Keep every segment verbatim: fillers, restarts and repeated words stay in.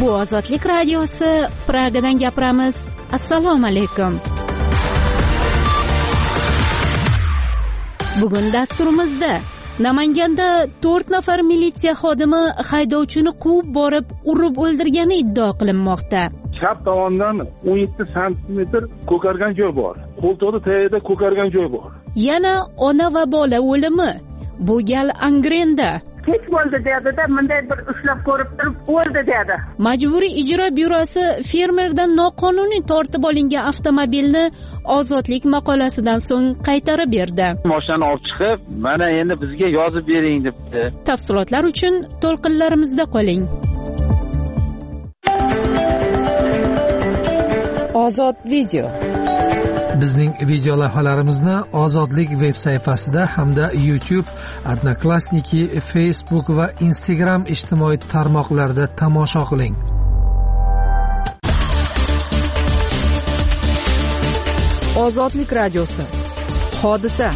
Bu Ozodlik radiosi, Pragadan gapiramiz. Assalomu alaykum. Bugun dasturimizda Namanganda to'rt nafar militsiya xodimi haydovchini quvib borib, urib o'ldirgani iddao qilinmoqda. Chap tomondan o'n yetti santimetr ko'kargan joy bor. Qo'ltig'i tagida ko'kargan joy bor. Yana ona va bola o'limi. Bu gal Angrenda. Hech bo'ldi dedi-da, bunday bir ushlab ko'rib turib o'ldi dedi. Majburiy ijro byurosi fermerdan noqonuniy tortib olingan avtomobilni Ozodlik maqolasidan so'ng qaytarib berdi. Mashinani olib chiqib, mana endi bizga yozib bering debdi. Tafsilotlar uchun to'lqinlarimizda qoling. Ozod video. Bizning video lavhalarimizni Ozodlik veb sayfasida hamda YouTube, Odnoklassniki, Facebook va Instagram ijtimoiy tarmoqlarida tomosha qiling. Ozodlik radiosi. Hodisa.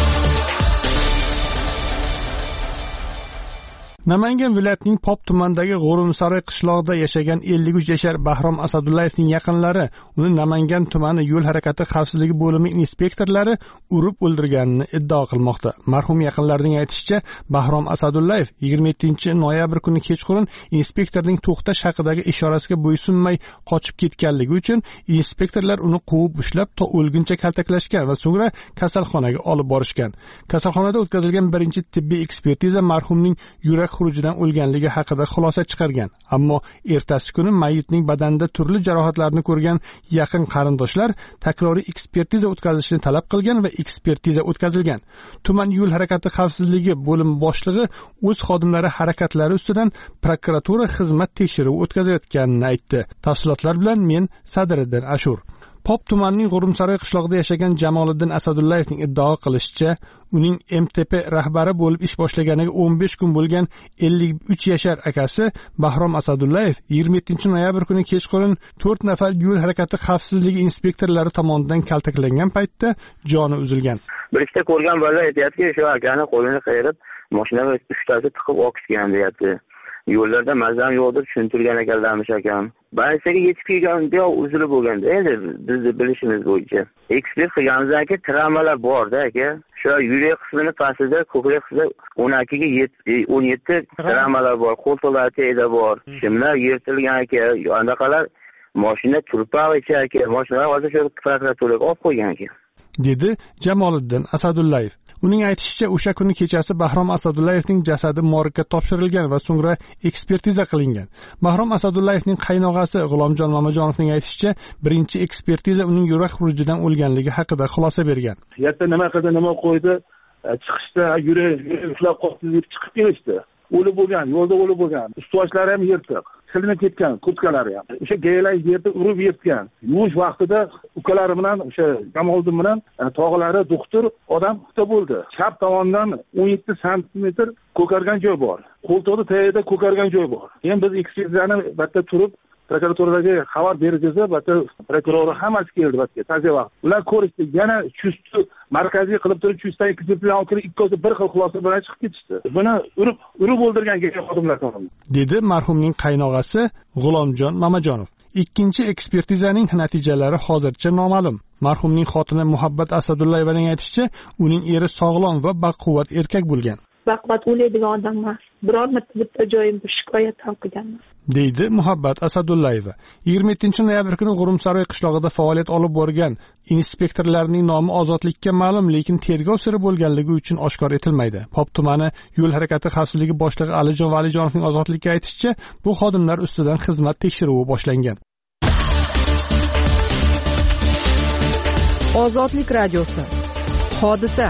Namangan viloyatining Pop tumanidagi G'o'rumsaroy qishlog'ida yashagan ellik uch yashar Bahrom Asadullayevning yaqinlari uni Namangan tumani yo'l harakati xavfsizligi bo'limi inspektorlari urib o'ldirganini iddao qilmoqda. Marhum yaqinlarining aytishicha, Bahrom Asadullayev yigirma yettinchi noyabr kuni kechqurun inspektorning to'xtash haqidagi ishorasiga bo'ysunmay qochib ketganligi uchun inspektorlar uni quvib ushlab to o'lguncha kaltaklashgan va so'ngra kasalxonaga olib borishgan. Kasalxonada o'tkazilgan birinchi tibbiy ekspertiza marhumning yurak xurujidan o'lganligi haqida xulosa chiqargan. Ammo ertasi kuni mayitning badanida turli jarohatlarni ko'rgan yaqin qarindoshlar takroriy ekspertiza o'tkazishni talab qilgan va ekspertiza o'tkazilgan. Tuman yo'l harakati xavfsizligi bo'limi boshlig'i o'z xodimlari harakatlari ustidan prokuratura xizmat tekshiruvi o'tkazayotganini aytdi. Tafsilotlar bilan men Sadriddin Ashur. Pop tumanining G'o'rumsaroy qishlog'ida yashagan Jamoliddin Asadullayevning iddao qilishicha, uning M T P rahbari bo'lib ish boshlaganiga o'n besh kun bo'lgan ellik uch yashar akasi Bahrom Asadullayev yigirma yettinchi noyabr kuni kechqurun to'rt nafar yo'l harakati xavfsizligi inspektorlari tomonidan kaltaklangan paytda joni uzilgan. Bir ikkita ko'rgan bola aytayapti, shu akani qo'lini qayirib, mashinaga uchtasi tiqib oqishgan deyapti. Yo'llarda mazam yo'qdir, tushuntirgan ekanlarmish akam. Barchaga yetib kelganda uzilib bo'lganda, endi bizni bilishimiz bo'yicha ekspert qilganimizdan keyin travmalar bor-da aka. Shu yurak qismini pastida, ko'krak qismida o'n ikkiga o'n yetti travmalar bor, qo'ltiqlar tagida bor. Shimlar yirtilgan aka, anaqalar mashina turpaq ichi aka, mashinalar hozir shu prokuraturaga olib qo'ygan aka. dedi Jamoliddin Asadullayev. Uning aytishicha, o'sha kuni kechasi Bahrom Asadullayevning jasadi morgga topshirilgan va so'ngra ekspertiza qilingan. Bahrom Asadullayevning qaynog'asi G'ulomjon Mamajonovning aytishicha, birinchi ekspertiza uning yurak xurujidan o'lganligi haqida xulosa bergan. Yerda nima qildi, nima qo'ydi, chiqishda yurak ushlab qoldi deb chiqib kelishdi. O'lib bo'lgan, yo'lda o'lib bo'lgan. Ustuvochlari ham yirtiq. Silinib ketgan, kurtkalari ham. O'sha gaylar yerda urib yirtgan. Yuvish vaqtida ukalari bilan, o'sha Jamoliddin bilan tog'lari doktor odam xita bo'ldi. Chap tomondan o'n yetti santimetr ko'kargan joy bor. Qo'ltig'i tagida ko'kargan joy bor. Endi biz ekspertizani batda turib prokuraturaga xabar berishdi, batda prokuror hammasi keldi batga, taza vaqt. Ular ko'rishdi, yana chustni markaziy qilib turib, chustdan ikki bilan olib ikkosi bir xil xulosa bilan chiqib ketishdi. Buni urib, urib o'ldirgan xodimlar tomonidan, dedi marhumning qaynog'asi G'ulomjon Mamajonov. Ikkinchi ekspertizaning natijalari hozircha noma'lum. Marhumning xotini Muhabbat Asadullayevaning aytishicha, uning eri sog'lom va baquvvat erkak bo'lgan. Baquvvat o'laydigan odam emas. Biror marta bitta joyimda shikoyat ham qilganman, deydi Muhabbat Asadullayeva. yigirma yettinchi noyabr kuni G'o'rumsaroy qishlog'ida faoliyat olib borgan inspektorlarning nomi ozodlikka ma'lum, lekin tergov siri bo'lganligi uchun oshkor etilmaydi. Pop tumani yo'l harakati xavfsizligi boshlig'i Alijon Valijonovning ozodlikka aytishicha, bu xodimlar ustidan xizmat tekshiruvi boshlangan. Ozodlik radiosi. Hodisa.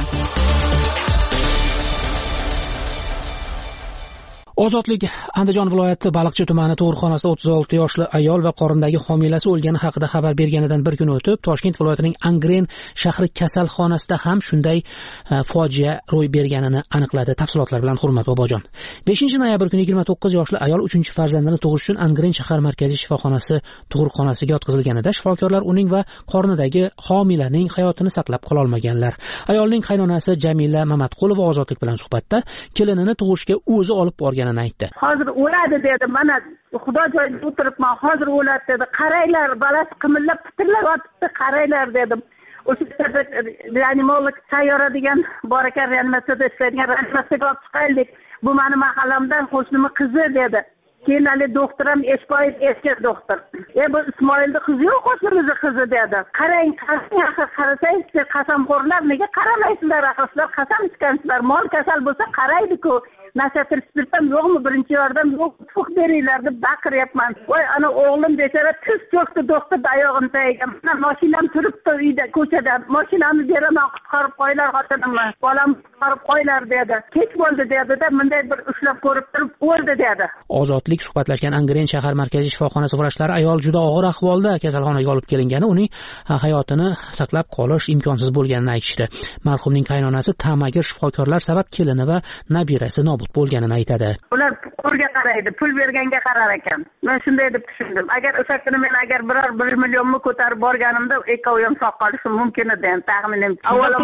Ozodlik Andijon viloyati Baliqchi tumani tug'ruqxonasida o'ttiz olti yoshli ayol va qornidagi homilasi o'lgani haqida xabar berganidan bir kun o'tib, Toshkent viloyatining Angren shahri kasalxonasida ham shunday fojia ro'y berganini aniqladi. Tafsilotlar bilan Hurmat bobojon. beshinchi noyabr kuni yigirma to'qqiz yoshli ayol uchinchi farzandini tug'ish uchun Angren shahar markaziy shifoxonasi tug'ruqxonasiga yotqizilganida shifokorlar uning va qornidagi homilaning hayotini saqlab qola olmaganlar. Ayolning qaynonasi Jamila Mamatqulova Ozodlik bilan suhbatda kelinini tug'ishga o'zi olib borgan bo'lganini aytdi. Hozir o'ladi dedi. Mana Xudo joyida o'tiribman, hozir o'ladi dedi. Qaranglar, balasi qimillab pitirlab yotibdi, qaranglar dedim. O'sha reanimatolog sayyora degan bor ekan, reanimatsiyada ishlaydigan, reanimatsiyaga olib chiqaylik. Bu meni mahallamdan qo'shnimning qizi dedi. Keyin hali doktor ham Eshboyev eski doktor. E bu Ismoilning qizi yo'q, qo'shnimizni qizi dedi. Qarang, qarang, qarasangiz, qasamxo'rlar nega qaramaysizlar, axir qasam ichgansizlar. Mol kasal bo'lsa qaraydi-ku. Nasatir spirtam yo'qmi, birinchi yordam yo'q, fuq beringlar deb baqiryapman. Voy, ana o'g'lim bechora tiz cho'kdi doktor oyog'ini tagiga. Mana mashinam turibdi uyda, ko'chada. Mashinamni beraman, qutqarib qo'yinglar xotinimni. Bolam qutqarib qo'yinglar dedi. Kech bo'ldi dedi-da, bunday bir ushlab ko'rib turib o'ldi dedi. Ozodlik suhbatlashgan Angren shahar markaziy shifoxonasi vrachlari ayol juda og'ir ahvolda kasalxonaga olib kelingani, uning hayotini saqlab qolish imkonsiz bo'lganini aytishdi. Marhumning qaynonasi ta'magir shifokorlar sabab kelini va nabirasi nobud bo'lganini aytadi. Ular qo'rga qaraydi, pul berganga qarar ekan. Men shunday deb tushundim. Agar o'sha kuni men agar biror bir millionmi ko'tarib borganimda, ikkovi ham sog' qolishim mumkin edi, taxminim. Avvalo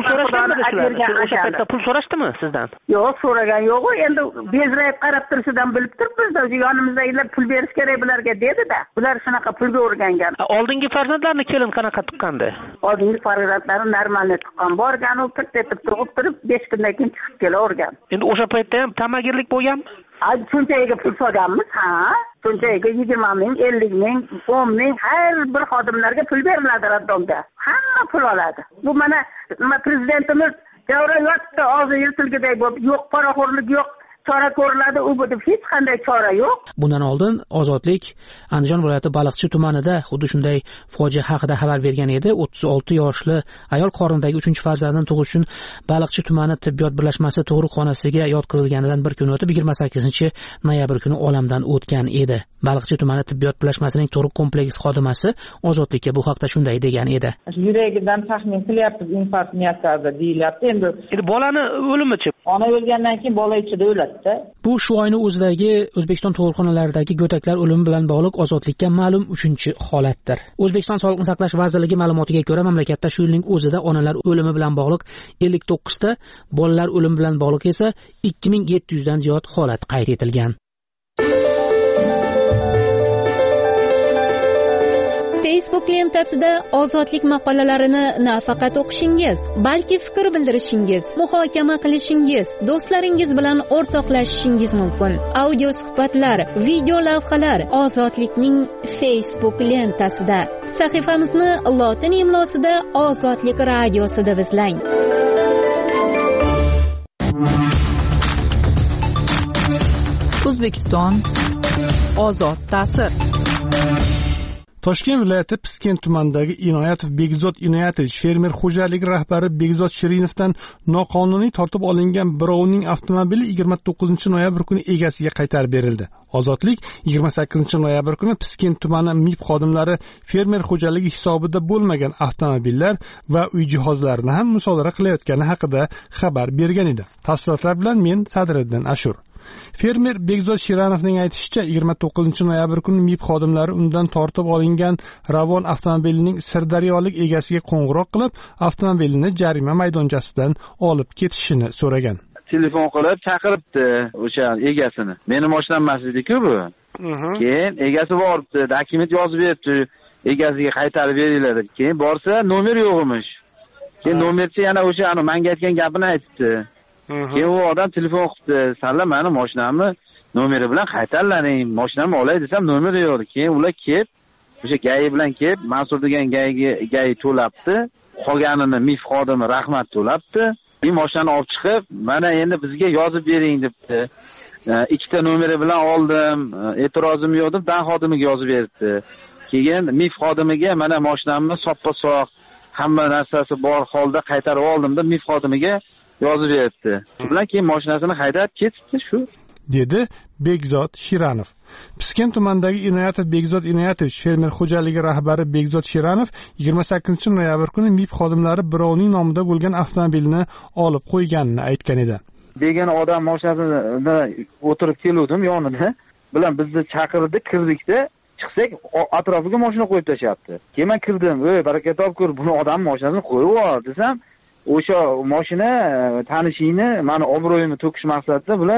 o'sha paytda pul so'rashdimi sizdan? Yo'q, so'ragan yo'q. Endi bezrayib qarab turishidan bilib turibmiz-da, yonimizdagilar pul berish kerak bularga dedi-da. Ular shunaqa pulga o'rgangan. Oldingi farzandlarni kelin qanaqa tuqqandi? Oldingi farzandlari normalni tuqqan. Borgan u pirt etib tug'ib turib, besh kundan keyin chiqib kelavergan. Endi o'sha paytda ham tamagirlik bo'lganmi? Shunchaga pul solganmiz, ha. Shunchaga yigirma ming, ellik ming, o'n ming har bir xodimlarga pul beriladi raddomda. Hamma pul oladi. Bu mana nima prezidentimiz javra yotdi, og'zi yirtilgidek bo'lib, yo'q poraxo'rlik yo'q. Chora ko'riladi, u bu hech qanday chora yo'q. Bundan oldin Ozodlik Andijon viloyati Baliqchi tumanida xuddi shunday fojia haqida xabar bergan edi. o'ttiz olti yoshli ayol qornidagi uchinchi farzandini tug'ish uchun Baliqchi tumani tibbiyot birlashmasi tug'ruqxonasiga yotqizilganidan bir kun o'tib yigirma sakkizinchi noyabr kuni olamdan o'tgan edi. Baliqchi tumani tibbiyot birlashmasining tug'ruq kompleksi xodimasi Ozodlikka bu haqda shunday degan edi. Yuragidan taxmin qilyapti, infarkt miyokardda deyilyapti. Endi endi bolani o'limichi? Ona o'lgandan keyin bola ichida o'ladi. Bu shu oyning o'zidagi O'zbekiston tug'ruqxonalaridagi go'daklar o'limi bilan bog'liq Ozodlikka ma'lum uchinchi holatdir. O'zbekiston Sog'liqni saqlash vazirligi ma'lumotiga ko'ra, mamlakatda shu yilning o'zida onalar o'limi bilan bog'liq ellik to'qqiz ta, bolalar o'limi bilan bog'liq esa ikki ming yetti yuz dan ziyod holat qayd etilgan. Facebook lentasida Ozodlik maqolalarini nafaqat o'qishingiz, balki fikr bildirishingiz, muhokama qilishingiz, do'stlaringiz bilan o'rtoqlashishingiz mumkin. Audio suhbatlar, video lavhalar Ozodlikning Facebook lentasida. Sahifamizni lotin imlosida Ozodlik radiosi deb izlang. O'zbekiston ozod ta'sir. Toshkent viloyati Piskent tumanidagi Inoyatov Begzod Inoyatovich fermer xo'jaligi rahbari Begzod Shirinovdan noqonuniy tortib olingan birovning avtomobili yigirma to'qqizinchi noyabr kuni egasiga qaytarib berildi. Ozodlik yigirma sakkizinchi noyabr kuni Piskent tumani M I P xodimlari fermer xo'jaligi hisobida bo'lmagan avtomobillar va uy jihozlarini ham musodara qilayotgani haqida xabar bergan edi. Tafsilotlar bilan men Sadriddin Ashur. Fermer Begzod Shiranovning aytishicha, yigirma to'qqizinchi noyabr kuni M I P xodimlari undan tortib olingan Ravon avtomobilining sirdaryolik egasiga qo'ng'iroq qilib, avtomobilni jarima maydonchasidan olib ketishini so'ragan. Telefon qilib chaqiribdi o'sha egasini. Meni mashinam emas edi-ku bu. Keyin egasi boribdi, dokument yozib beribdi, egasiga qaytarib beringlar deb. Keyin borsa, nomer yo'q emish. Keyin nomerchi yana o'sha ana menga aytgan gapini aytdi. Keyin u odam telefon qildi, "Salla meni mashinamni nomeri bilan qaytarlaring, mashinamni olay desam nomeri yo'q." Keyin ular kelib, o'sha gayi bilan kelib, Mansur degan gayiga gayi to'labdi, qolganini M I F xodimi rahmat to'labdi. Men mashinani olib chiqib, "Mana endi bizga yozib bering" debdi. Ikkita nomeri bilan oldim, e'tirozim yo'q deb dan xodimiga yozib berdi. Keyin M I F xodimiga "Mana mashinamni soppa-soq, hamma narsasi bor holda qaytarib oldim" deb M I F xodimiga yozib berdi. Shu bilan keyin mashinasini haydab ketdi shu, dedi Begzod Shiranov. Piskent tumanidagi Inoyatov Begzod Inoyatovich fermer xo'jaligi rahbari Begzod Shiranov yigirma sakkizinchi noyabr kuni M I P xodimlari birovning nomida bo'lgan avtomobilni olib qo'yganini aytgan edi. Degan odam mashinasida o'tirib keluvdim yonida, bilan bizni chaqirdi, kirdikda, chiqsak atrofiga mashina qo'yib tashyapti. Keyin men kirdim, "Ey, baraka topkur, buni odam mashinasini qo'yib yubor" desam, o'sha mashina tanishingni, meni obro'yimni to'kish maqsadida bular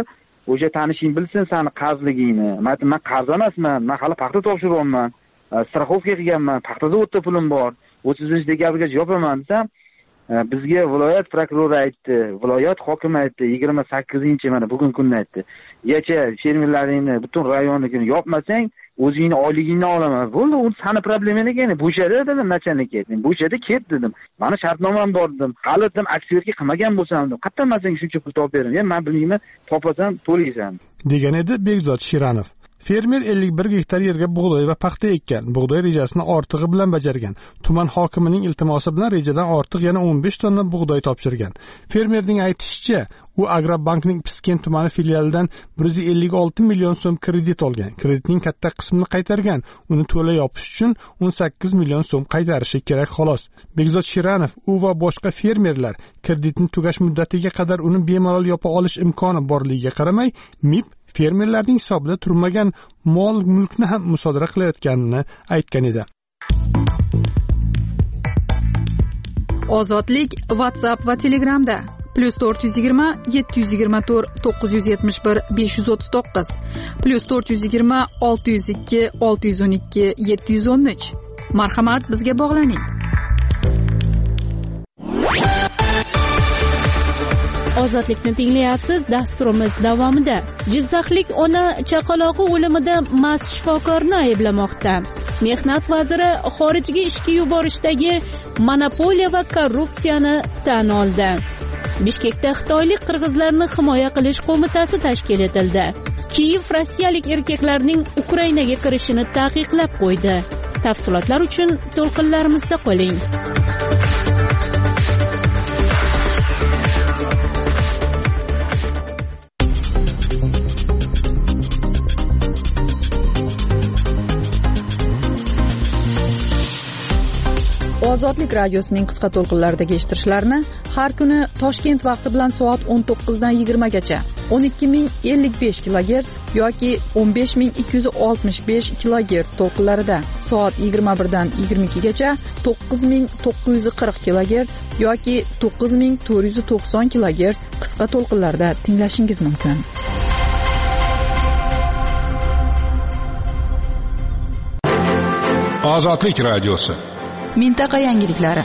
o'sha tanishing bilsin sani qarzligingni. Men qarz emasman, men hali paxta topshiryapman, straxovka qilganman, paxtada o'tda pulim bor, o'ttiz beshdagi gapiga javob beraman desam, bizga viloyat prokurori aytdi, viloyat hokimi aytdi, yigirma sakkizinchi mana bugun kunni aytdi. Yacha fermerlaringni butun rayonnikini yopmasang, o'zingni oyligingni olaman. Bo'ldi, u sani problemang ekan. Bo'shadi dedim, nachalnikka aytdim. Bo'shadi, ket dedim. Mani shartnomam bor dedim. Hali dedim, aksiyaga qilmagan bo'lsam dedim. Qayerdan men senga shuncha pul topib beraman? Men men bilmayman, topasan, to'laysan. degan edi Bekzod Shiranov. Fermer ellik bir gektar yerga bug'doy va paxta ekkan. Bug'doy rejasini ortig'i bilan bajargan. Tuman hokimining iltimosi bilan rejadan ortiq yana o'n besh tonna bug'doy topshirgan. Fermerning aytishicha, u Agrobankning Piskent tumani filialidan bir yuz ellik olti million so'm kredit olgan. Kreditning katta qismini qaytargan. Uni to'la yopish uchun o'n sakkiz million so'm qaytarishi kerak xolos. Bekzod Shiranov u va boshqa fermerlar kreditning tugash muddatiga qadar uni bemalol yopa olish imkoni borligiga qaramay, M I B fermerlarning hisobida turmagan mol mulkni ham musodara qilayotganini aytgan edi. Ozodlik WhatsApp va Telegramda plus to'rt yuz yigirma yetti yuz yigirma to'rt to'qqiz yuz yetmish bir besh yuz o'ttiz to'qqiz plus to'rt yuz yigirma olti yuz ikki olti yuz o'n ikki yetti yuz o'n uch. Marhamat, bizga bog'laning. Ozodlikni tinglayapsiz. Dasturimiz davomida Jizzaxlik ona chaqalog'i o'limida mast shifokorni ayblamoqda. Mehnat vaziri xorijga ishga yuborishdagi monopoliya va korrupsiyani tan oldi. Bishkekda xitoylik qirg'izlarni himoya qilish qo'mitasi tashkil etildi. Kiyev rossiyalik erkaklarning Ukrainaga kirishini taqiqlab qo'ydi. Tafsilotlar uchun to'lqinlarimizda qoling. Ozodlik radiosining qisqa to'lqinlaridagi eshittirishlarni har kuni Toshkent vaqti bilan soat o'n to'qqiz dan yigirma gacha o'n ikki ming ellik besh kilogerts yoki o'n besh ming ikki yuz oltmish besh kilogerts to'lqinlarida, soat yigirma bir dan yigirma ikki gacha to'qqiz ming to'qqiz yuz qirq kilogerts yoki to'qqiz ming to'rt yuz to'qson kilogerts qisqa to'lqinlarda tinglashingiz mumkin. Ozodlik radiosi. Mintaqa yangiliklari.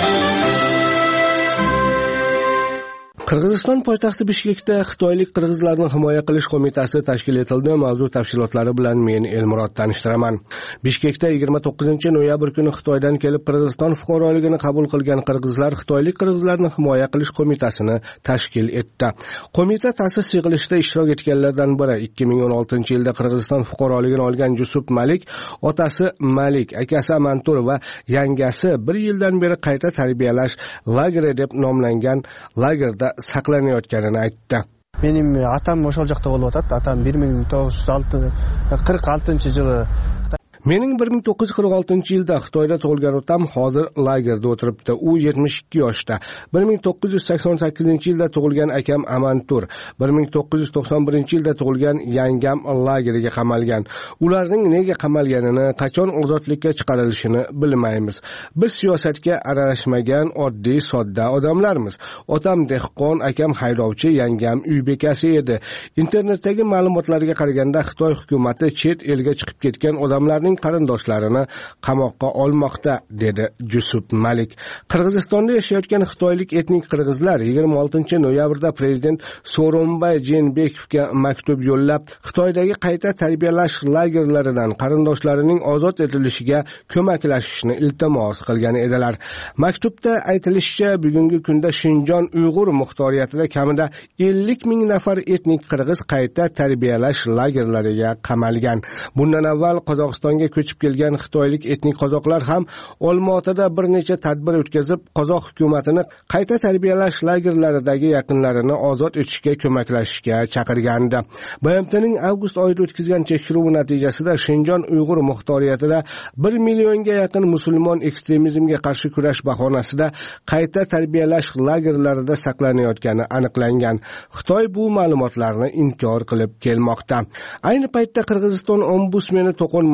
Qirg'iziston poytaxti Bishkekda Xitoylik qirg'izlarni himoya qilish qo'mitasi tashkil etildi. Mavzu tafsilotlari bilan men Elmurod tanishtiraman. Bishkekda yigirma to'qqizinchi noyabr kuni Xitoydan kelib Qirg'iziston fuqaroligini qabul qilgan qirg'izlar Xitoylik qirg'izlarni himoya qilish qo'mitasini tashkil etdi. Qo'mita ta'sis yig'ilishida ishtirok etganlardan biri ikki ming o'n oltinchi yilda Qirg'iziston fuqaroligini olgan Jusuf Malik, otasi Malik, akasi Amantur va yangasi bir yildan beri qayta tarbiyalash lageri deb nomlangan lagerda saqlanayotganini aytdi. Mening atam o'sha joqda bo'lib o'tadi. Atam bir ming to'qqiz yuz qirq oltinchi yili Mening bir ming to'qqiz yuz qirq oltinchi yilda Xitoyda tug'ilgan otam hozir lagerda o'tiribdi. U yetmish ikki yoshda. bir ming to'qqiz yuz sakson sakkizinchi yilda tug'ilgan akam Amantur, bir ming to'qqiz yuz to'qson birinchi yilda tug'ilgan yangam lageriga qamalgan. Ularning nega qamalganini, qachon ozodlikka chiqarilishini bilmaymiz. Biz siyosatga aralashmagan oddiy sodda odamlarmiz. Otam dehqon, akam haydovchi, yangam uy bekasi edi. Internetdagi ma'lumotlarga qaraganda Xitoy hukumatı chet elga chiqib ketgan odamlarning qarindoshlarini qamoqqa olmoqda, dedi Jusuf Malik. Qirg'izistonda yashayotgan xitoylik etnik qirg'izlar yigirma oltinchi noyabrda prezident Sooronbay Jeenbekovga maktub yo'llab, Xitoydagi qayta tarbiyalash lagerlaridan qarindoshlarining ozod etilishiga ko'maklashishni iltimos qilgan edilar. Maktubda aytilishicha, bugungi kunda Shinjon Uyg'ur muxtoriyatida kamida ellik ming nafar etnik qirg'iz qayta tarbiyalash lagerlariga qamalgan. Bundan avval Qozog'istonga ko'chib kelgan xitoylik etnik qozoqlar ham Olmaotada bir necha tadbir o'tkazib, qozoq hukumatini qayta tarbiyalash lagerlaridagi yaqinlarini ozod etishga ko'maklashishga chaqirgandi. B M T'ning avgust oyida o'tkazgan tekshiruvi natijasida Shinjon Uyg'ur muxtoriyatida bir millionga yaqin musulmon ekstremizmga qarshi kurash bahonasida qayta tarbiyalash lagerlarida saqlanayotgani aniqlangan. Xitoy bu ma'lumotlarni inkor qilib kelmoqda. Ayni paytda Qirg'iziston ombudsmeni To'qon Mamitov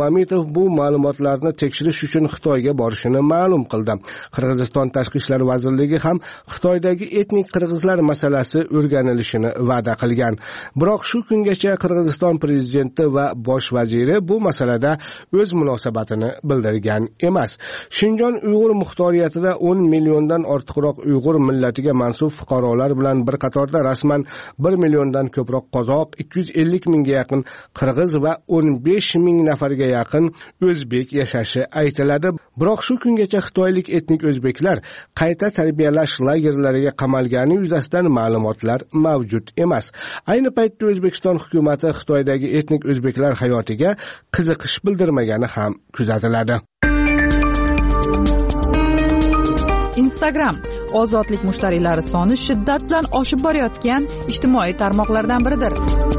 Abdullayeva bu ma'lumotlarni tekshirish uchun Xitoyga borishini ma'lum qildi. Qirg'iziston Tashqi ishlar vazirligi ham Xitoydagi etnik qirg'izlar masalasi o'rganilishini va'da qilgan. Biroq shu kungacha Qirg'iziston prezidenti va bosh vaziri bu masalada o'z munosabatini bildirgan emas. Shinjon Uyg'ur muxtoriyatida o'n milliondan ortiqroq Uyg'ur millatiga mansub fuqarolar bilan bir qatorda rasman bir milliondan ko'proq qozoq, ikki yuz ellik mingga yaqin qirg'iz va o'n besh ming nafarga yaqin o'zbek yashashi aytiladi. Biroq shu kungacha xitoylik etnik o'zbeklar qayta tarbiyalash lagerlariga qamalgani yuzasidan ma'lumotlar mavjud emas. Ayni paytda O'zbekiston hukumatı Xitoydagi etnik o'zbeklar hayotiga qiziqish bildirmagani ham kuzatiladi. Instagram ozodlik mushtariylari soni shiddat bilan oshib borayotgan ijtimoiy tarmoqlardan biridir.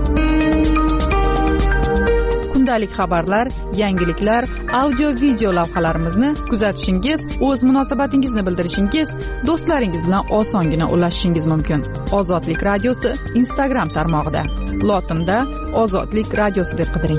Kundalik xabarlar, yangiliklar, audio-video lavhalarimizni kuzatishingiz, o'z munosabatingizni bildirishingiz, do'stlaringiz bilan osongina ulashishingiz mumkin. Ozodlik radiosi Instagram tarmog'ida. Lotinda Ozodlik radiosi deb qidiring.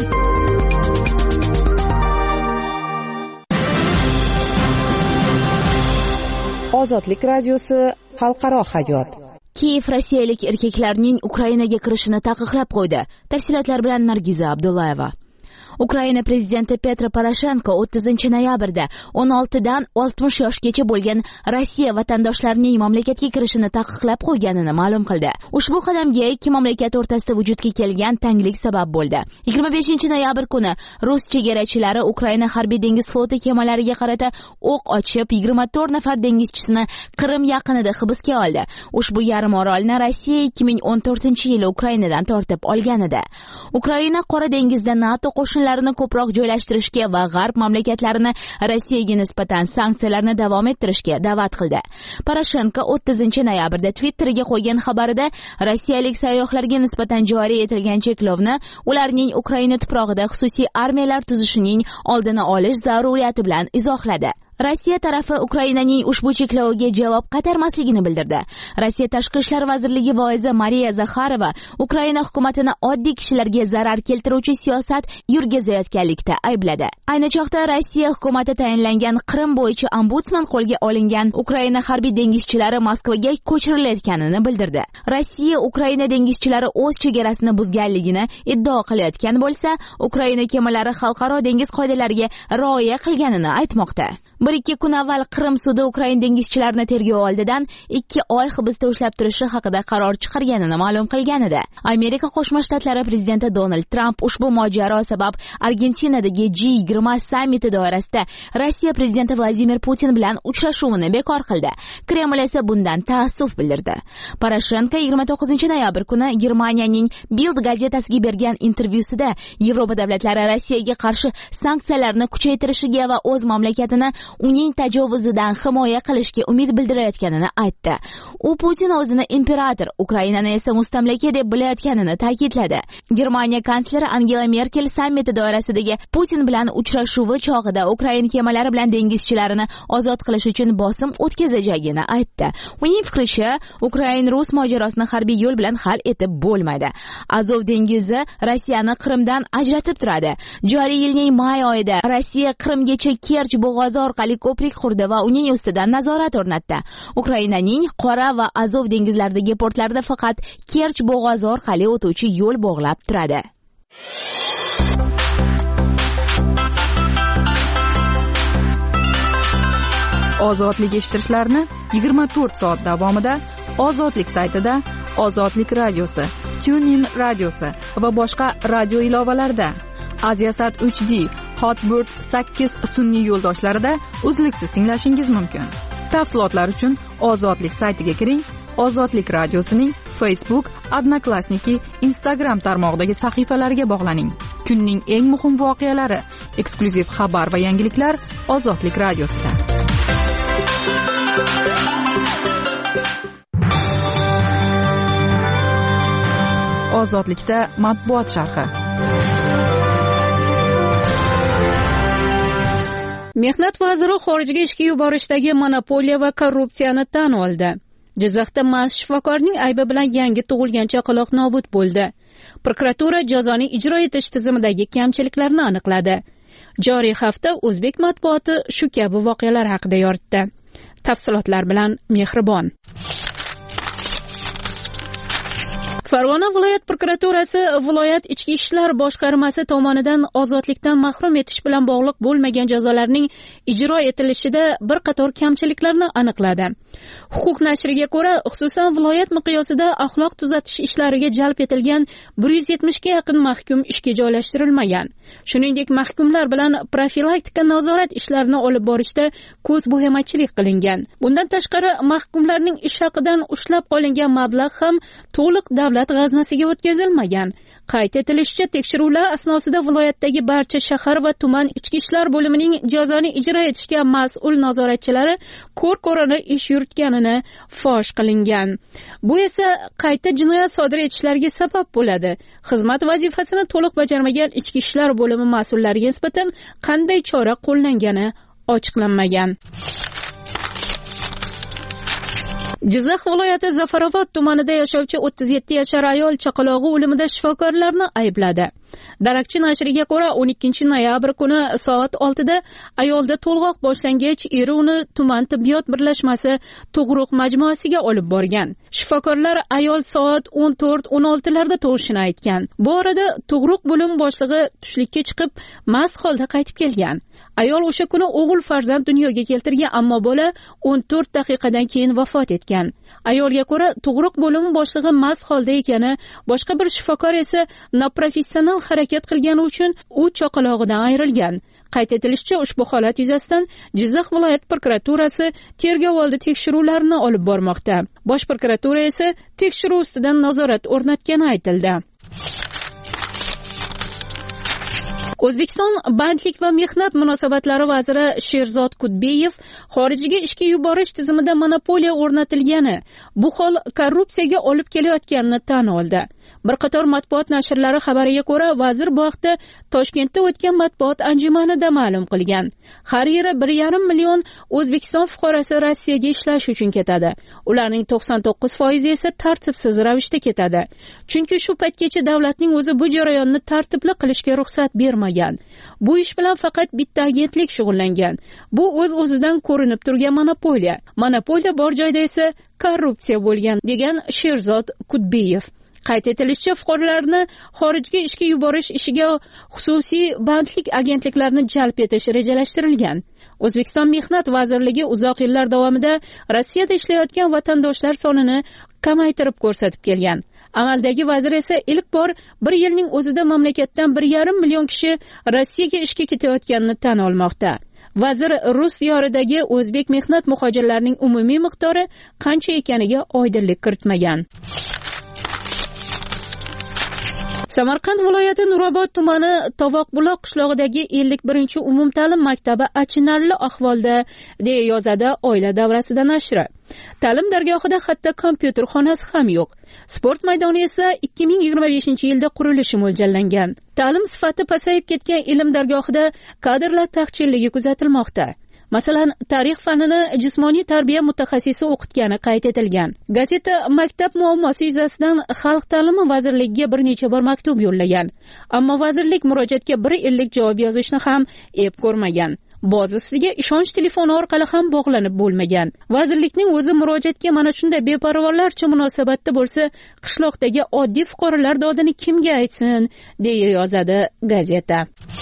Ozodlik radiosi xalqaro hayot. Kiyev rossiyalik erkaklarning Ukrainaga kirishini taqiqlab qo'ydi. Tafsilotlar bilan Nargiza Abdullayeva. Ukraina prezidenti Petro Poroshenko o'ttizinchi noyabrda o'n oltidan oltmish yoshgacha bo'lgan Rossiya vatandoshlarining mamlakatga kirishini taqiqlab qo'yganini ma'lum qildi. Ushbu qadamga ikki mamlakat o'rtasida vujudga kelgan tanglik sabab bo'ldi. yigirma beshinchi noyabr kuni rus chegarachilari Ukraina harbiy dengiz floti kemalariga qarata o'q ochib, yigirma to'rt nafar dengizchisini Qrim yaqinida hibsga oldi. Ushbu yarim orolni Rossiya ikki ming o'n to'rtinchi yili Ukrainadan tortib olgan edi. Ukraina Qora dengizda NATO qo'shin larini ko'proq joylashtirishga va g'arb mamlakatlarini Rossiyaga nisbatan sanksiyalarni davom ettirishga da'vat qildi. Poroshenko o'ttizinchi noyabrda Twitterga qo'ygan xabarida rossiyalik sayyohlarga nisbatan joriy etilgan cheklovni ularning Ukraina tuprog'ida xususiy armiyalar tuzishining oldini olish zaruriyati bilan izohladi. Rossiya tarafi Ukrainaning ushbu cheklaviga javob qaytarmasligini bildirdi. Rossiya Tashqi ishlar vazirligi voizi Mariya Zakharova Ukraina hukumatini oddiy kishilarga zarar keltiruvchi siyosat yurgizayotganlikda aybladi. Ayni chog'da Rossiya hukumati tayinlangan Qrim bo'yicha ombudsman qo'lga olingan Ukraina harbiy dengizchilari Moskvaga ko'chirilayotganini bildirdi. Rossiya Ukraina dengizchilari o'z chegarasini buzganligini iddao qilayotgan bo'lsa, Ukraina kemalari xalqaro dengiz qoidalariga rioya qilganini aytmoqda. Bir ikki kun avval Qrim sudi Ukraina dengizchilarini tergov oldidan ikki oy hibsda ushlab turishi haqida qaror chiqarganini ma'lum qilgan edi. Amerika Qo'shma Shtatlari prezidenti Donald Trump ushbu mojaro sabab Argentinadagi G yigirma sammiti doirasida Rossiya prezidenti Vladimir Putin bilan uchrashuvini bekor qildi. Kreml esa bundan taassuf bildirdi. Poroshenko yigirma to'qqizinchi noyabr kuni Germaniyaning Bild gazetasiga bergan intervyusida Yevropa davlatlari Rossiyaga qarshi sanksiyalarni kuchaytirishiga va o'z mamlakatini uning tajovuzidan himoya qilishga umid bildirayotganini aytdi. U Putin o'zini imperator, Ukrainani esa mustamlaka deb bilayotganini ta'kidladi. Germaniya kansleri Angela Merkel sammiti doirasidagi Putin bilan uchrashuvi chog'ida Ukraina kemalari bilan dengizchilarini ozod qilish uchun bosim o'tkazajagini aytdi. Uning fikricha, Ukraina-Rus mojarosini harbiy yo'l bilan hal etib bo'lmaydi. Azov dengizi Rossiyani Qrimdan ajratib turadi. Joriy yilning may oyida Rossiya Qrimgacha Kerch bo'g'ozi orqali ko'prik qurdi va uning ustidan nazorat o'rnatdi. Ukrainaning Qora va Azov dengizlaridagi portlarda faqat Kerch bo'g'ozi orqali o'tuvchi yo'l bog'lab turadi. Ozodlik eshittirishlarni yigirma to'rt soat davomida Ozodlik saytida, Ozodlik radiosi, TuneIn radiosi va boshqa radio ilovalarida, Aziasat uch D, Hotbird sakkiz sun'iy yo'ldoshlarida uzluksiz tinglashingiz mumkin. Tafsilotlar uchun Ozodlik saytiga kiring. Ozodlik radiosining Facebook, Odnoklassniki, Instagram tarmog'idagi sahifalariga bog'laning. Kunning eng muhim voqealari, eksklyuziv xabar va yangiliklar Ozodlik radiosida. Ozodlikda matbuot sharhi. Mehnat vaziri xorijga ishga yuborishdagi monopoliya va korrupsiyani tan oldi. Jizzaxda mast shifokorning aybi bilan yangi tug'ilgan chaqaloq nobud bo'ldi. Prokuratura jazoning ijro etish tizimidagi kamchiliklarni aniqladi. Joriy hafta o'zbek matbuoti shu kabi voqealar haqida yoritdi. Tafsilotlar bilan Mehribon. Farg'ona viloyat prokuraturasi viloyat ichki ishlar boshqarmasi tomonidan ozodlikdan mahrum etish bilan bog'liq bo'lmagan jazolarning ijro etilishida bir qator kamchiliklarni aniqladi. Huquq nashriga ko'ra, xususan viloyat miqyosida axloq tuzatish ishlariga jalb etilgan bir yuz yetmishga yaqin mahkum ishga joylashtirilmagan. Shuningdek, mahkumlar bilan profilaktika nazorat ishlarini olib borishda ko'zbo'yamachilik qilingan. Bundan tashqari, mahkumlarning ish haqidan ushlab qolingan mablag' ham to'liq davlat g'aznasiga o'tkazilmagan. Qayd etilishicha, tekshiruvlar asnosida viloyatdagi barcha shahar va tuman ichki ishlar bo'limining jazoni ijro etishga mas'ul nazoratchilari ko'r-ko'rona ish yuritganini fosh qilingan. Bu esa qayta jinoyat sodir etishlariga sabab bo'ladi. Xizmat vazifasini to'liq bajarmagan ichki ishlar bo'limi mas'ullariga nisbatan qanday chora qo'llangani ochiqlanmagan. Jizzax viloyati Zafarobod tumanida yashovchi o'ttiz yetti yashar ayol chaqalog'i o'limida shifokorlarni aybladi. Darakchi nashriga ko'ra, o'n ikkinchi noyabr kuni soat oltida ayolda to'lg'oq boshlangach, eri uni tuman tibbiyot birlashmasi tug'ruq majmuasiga olib borgan. Shifokorlar ayol soat o'n to'rt o'n olti larda tug'ishini aytgan. Bu orada tug'ruq bo'lim boshlig'i tushlikka chiqib, mast holda qaytib kelgan. Ayol o'sha kuni o'g'il farzand dunyoga keltirgan, ammo bola o'n to'rt daqiqadan keyin vafot etgan. Ayolga ko'ra, tug'ruq bo'limi boshlig'i mast holda ekani, boshqa bir shifokor esa noprofessional harakat qilgani uchun u chaqalog'idan ayrilgan. Qayd etilishicha, ushbu holat yuzasidan Jizzax viloyat prokuraturasi tergovoldi tekshiruvlarini olib bormoqda. Bosh prokuratura esa tekshiruv ustidan nazorat o'rnatgani aytildi. O'zbekiston bandlik va mehnat munosabatlari vaziri Sherzod Kudbeyev xorijga ishga yuborish tizimida monopoliya o'rnatilgani, bu hol korrupsiyaga olib kelayotganini tan oldi. Bir qator matbuot nashrlari xabariga ko'ra, vazir bu haqda Toshkentda o'tgan matbuot anjumanida ma'lum qilgan. Har yili bir yarim million O'zbekiston fuqarosi Rossiyaga ishlash uchun ketadi. Ularning to'qson to'qqiz foizi esa tartibsiz ravishda ketadi. Chunki shu paytgacha davlatning o'zi bu jarayonni tartibli qilishga ruxsat bermagan. Bu ish bilan faqat bitta agentlik shug'ullangan. Bu o'z-o'zidan ko'rinib turgan monopoliya. Monopoliya bor joyda esa korrupsiya bo'lgan, degan Sherzod Kudbeyev. Qayd etilishicha, fuqarolarni xorijga ishga yuborish ishiga xususiy bandlik agentliklarini jalb etish rejalashtirilgan. O'zbekiston Mehnat vazirligi uzoq yillar davomida Rossiyada ishlayotgan vatandoshlar sonini kamaytirib ko'rsatib kelgan. Amaldagi vazir esa ilk bor bir yilning o'zida mamlakatdan bir yarim million kishi Rossiyaga ishga ketayotganini tan olmoqda. Vazir rus yoridagi o'zbek mehnat muhojirlarining umumiy miqdori qancha ekaniga oydinlik kiritmagan. Samarqand viloyati Nurobod tumani Tovoqbuloq qishlog'idagi ellik birinchi umumta'lim maktabi achinarli ahvolda, deya yozadi Oila davrasida nashri. Ta'lim dargohida hatto kompyuter xonasi ham yo'q. Sport maydoni esa ikki ming yigirma beshinchi yilda qurilishi mo'ljallangan. Ta'lim sifati pasayib ketgan ilm dargohida kadrlar taqchilligi kuzatilmoqda. Masalan, tarix fanini jismoniy tarbiya mutaxassisi o'qitgani qayd etilgan. Gazeta maktab muammosi yuzasidan Xalq ta'limi vazirligiga bir necha bor maktub yo'llagan, ammo vazirlik murojaatga bir yillik javob yozishni ham ep ko'rmagan. Boz ustiga ishonch telefoni orqali ham bog'lanib bo'lmagan. Vazirlikning o'zi murojaatga mana shunday beparvolarcha munosabatda bo'lsa, qishloqdagi oddiy fuqarolar dodini kimga aytsin, deya yozadi gazeta.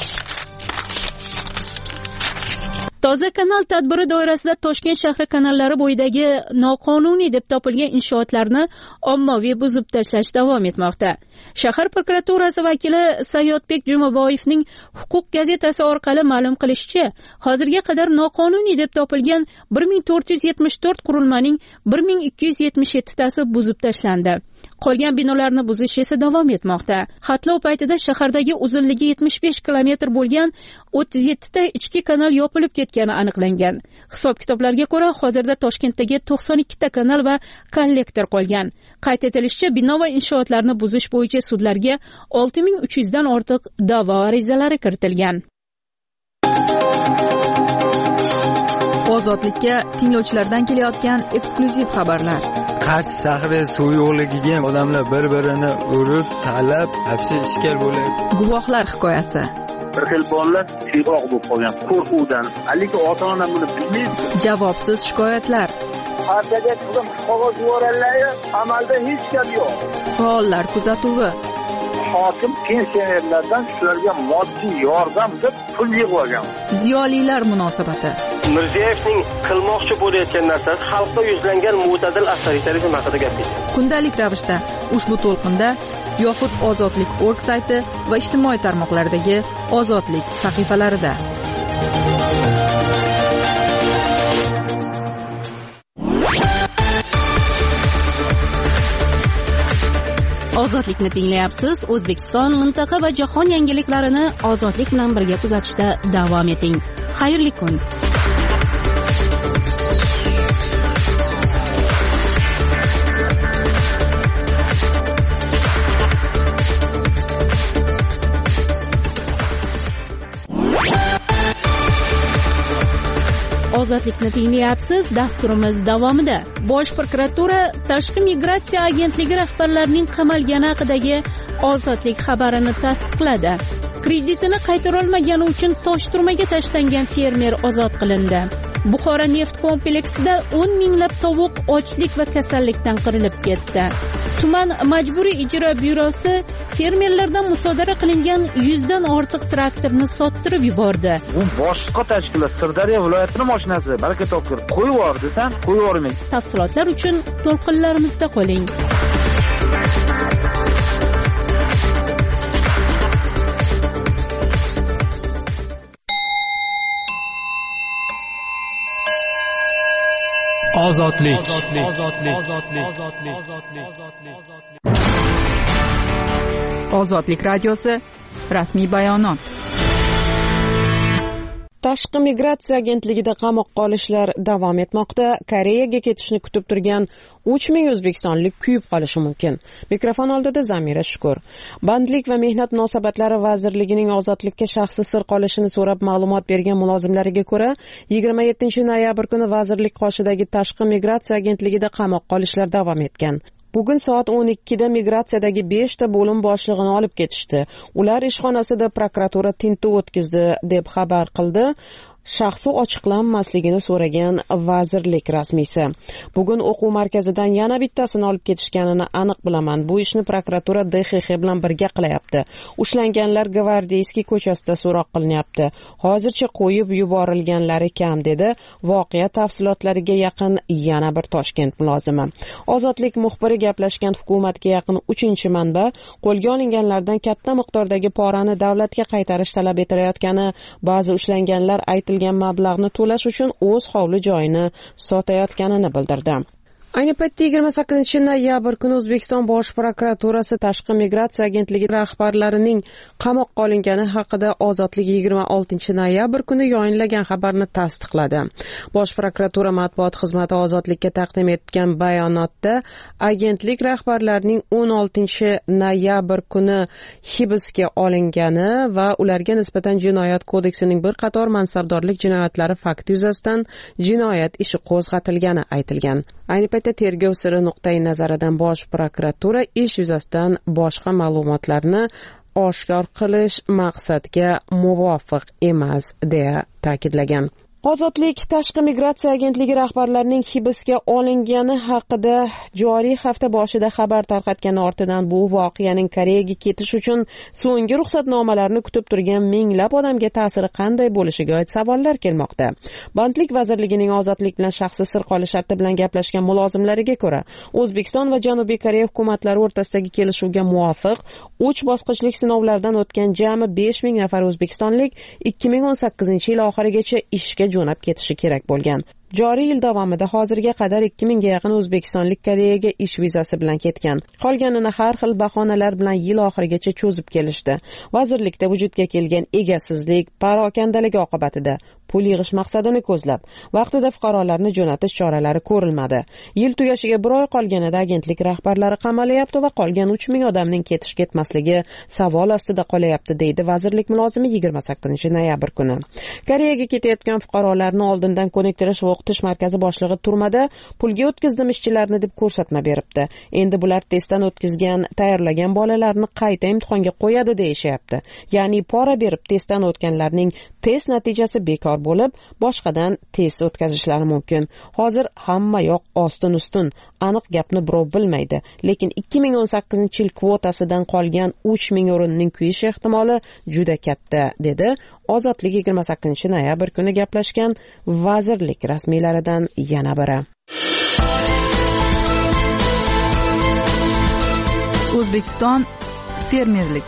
Toza kanal tadbiri doirasida Toshkent shahri kanallari bo'yidagi noqonuniy deb topilgan inshootlarni ommaviy buzib tashlash davom etmoqda. Shahar prokuraturasi vakili Sayyodbek Jumaboyevning Huquq gazetasi orqali ma'lum qilishicha, hozirga qadar noqonuniy deb topilgan bir ming to'rt yuz yetmish to'rt qurilmaning bir ming ikki yuz yetmish yetti tasi buzib tashlandi. Qolgan binolarni buzish esa davom etmoqda. Xatlov paytida shahardagi uzunligi yetmish besh kilometr bo'lgan o'ttiz yetti ta ichki kanal yopilib ketgani aniqlangan. Hisob-kitoblarga ko'ra, hozirda Toshkentdagi to'qson ikki ta kanal va kollektor qolgan. Qayd etilishicha, bino va inshootlarni buzish bo'yicha sudlarga olti ming uch yuz dan ortiq da'vo arizalari kiritilgan. Ozodlikka tinglovchilardan kelayotgan eksklyuziv xabarlar. Qarshi shahri suv yo'qligiga odamlar bir-birini urib, talab, hapsi ishkal bo'lyapti. Guvohlar hikoyasi. bir xil bolalar siyroq bo'lib qolgan qo'rquvdan. Lekin ota-ona buni bilmaydi. Javobsiz shikoyatlar. Partiyaga turib qog'oz yuborganlar, amalda hech gap yo'q. Faollar kuzatuvi. Hokim pensionerlardan shularga moddiy yordam deb pul yig'ib olgan. Ziyolilar munosabati. Mirziyoyevning qilmoqchi bo'layotgan narsasi xalqqa yuzlangan mo'tadil avtoritarizm haqida gapirdi. Kundalik ravishda ushbu to'lqinda yoxud ozodlik nokta org sayti va ijtimoiy tarmoqlardagi ozodlik sahifalarida. Ozodlikni tinglayapsiz. O'zbekiston, mintaqa va jahon yangiliklarini ozodlik bilan birga kuzatishda davom eting. Xayrli kun. Ozodlikni tinglayapsiz. Dasturimiz davomida Bosh prokuratura Tashqi migratsiya agentligi rahbarlarining qamalgani haqidagi ozodlik xabarini tasdiqladi. Kreditini qaytara olmagani uchun Toshturmaga tashlangan fermer ozod qilindi. Buxoro neft kompleksida o'n minglab tovuq ochlik va kasallikdan qirilib ketdi. Tuman majburiy ijro byurosi fermerlardan musodara qilingan yuzdan ortiq traktorni sottirib yubordi. U boshqa tashkilot Sirdaryo viloyatining mashinasi, baraka topkir. Qo'yib yubor desam, qo'yib yubormaydi. Tafsilotlar uchun to'lqinlarimizda qoling. Ozodlik. Ozodlik radiosi rasmiy bayonot. Tashqi migratsiya agentligida qamoqqa olishlar davom etmoqda. Koreyaga ketishni kutib turgan uch ming o'zbekistonlik kuyib qolishi mumkin. Mikrofon oldida Zamira Shukur. Bandlik va mehnat munosabatlari vazirligining ozodlikka shaxsi sir qolishini so'rab ma'lumot bergan mulozimlariga ko'ra, yigirma yettinchi noyabr kuni vazirlik qoshidagi Tashqi migratsiya agentligida qamoqqa olishlar davom etgan. Bugun soat o'n ikkida migratsiyadagi beshta bo'lim boshlig'ini olib ketishdi. Ular ishxonasida prokuratura tintuv o'tkazdi deb xabar qildi. Shaxsi ochiqlanmasligini so'ragan vazirlik rasmiysi. Bugun o'quv markazidan yana bittasini olib ketishganini aniq bilaman. Bu ishni prokuratura D X X bilan birga qilyapti. Ushlanganlar Gvardeyskiy ko'chasida so'roq qilinyapti. Hozircha qo'yib yuborilganlari kam, dedi voqea tafsilotlariga yaqin yana bir Toshkent mulozimi. Ozodlik muxbiri gaplashgan hukumatga yaqin uchinchi manba qo'lga olinganlardan katta miqdordagi porani davlatga qaytarish talab etilayotgani, ba'zi ushlanganlar aytilgan mablag'ni to'lash uchun o'z hovli joyini sotayotganini bildirdi. Ayni paytda yigirma sakkizinchi noyabr kuni O'zbekiston Bosh prokuraturasi Tashqi migratsiya agentligi rahbarlarining qamoqqa olingani haqida Ozodlik yigirma oltinchi noyabr kuni yayinlagan xabarni tasdiqladi. Bosh prokuratura matbuot xizmati Ozodlikka taqdim etgan bayonotda agentlik rahbarlarining o'n oltinchi noyabr kuni hibsga olingani va ularga nisbatan Jinoyat kodeksining bir qator mansabdorlik jinoyatlari fakti yuzasidan jinoyat ishi qo'zg'atilgani aytilgan. Ayni paytda tergov siri nuqtai nazaridan Bosh prokuratura ish yuzasidan boshqa ma'lumotlarni oshkor qilish maqsadga muvofiq emas, deya ta'kidlagan. Ozodlik Tashqi migratsiya agentligi rahbarlarining hibsga olingani haqida joriy hafta boshida xabar tarqatgani ortidan bu voqeaning Koreyaga ketish uchun so'nggi ruxsatnomalarni kutib turgan minglab odamga ta'siri qanday bo'lishiga oid savollar kelmoqda. Bandlik vazirligining ozodlik bilan shaxsi sir qolish sharti bilan gaplashgan mulozimlariga ko'ra, O'zbekiston va Janubiy Koreya hukumatlari o'rtasidagi kelishuvga muvofiq uch bosqichlik sinovlardan o'tgan jami besh ming nafar o'zbekistonlik ikki ming o'n sakkizinchi yil oxirigacha ishga jo'nab ketishi kerak bo'lgan. Joriy yil davomida hozirga qadar ikki mingga yaqin o'zbekistonlik Koreyaga ish vizasi bilan ketgan. Qolganini har xil bahonalar bilan yil oxirigacha cho'zib kelishdi. Vazirlikda vujudga kelgan egasizlik, parokandalik oqibatida pul yig'ish maqsadini ko'zlab, vaqtida fuqarolarni jo'natish choralari ko'rilmadi. Yil tugashiga bir oy qolganida agentlik rahbarlari qamalyapti va qolgan uch ming odamning ketish-ketmasligi savol ostida qolyapti, deydi vazirlik mulozimi yigirma sakkizinchi noyabr kuni. Koreyaga ketayotgan fuqarolarni oldindan ko'niktirish va o'qitish markazi boshlig'i turmada pulga o'tkazdim ishchilarni deb ko'rsatma beribdi. Endi bular testdan o'tkazgan, tayyorlagan bolalarni qayta imtihonga qo'yadi deyishyapti. Ya'ni pora berib testdan o'tganlarning test natijasi bekor bo'lib, boshqadan test o'tkazishlari mumkin. Hozir hamma yoq ostin-ustun, aniq gapni birov bilmaydi. Lekin ikki ming o'n sakkizinchi yil kvotasidan qolgan uch ming o'rinning kuyish ehtimoli juda katta, dedi Ozodlik yigirma sakkizinchi noyabr kuni gaplashgan vazirlik rasmiylaridan yana biri. O'zbekiston fermerlik.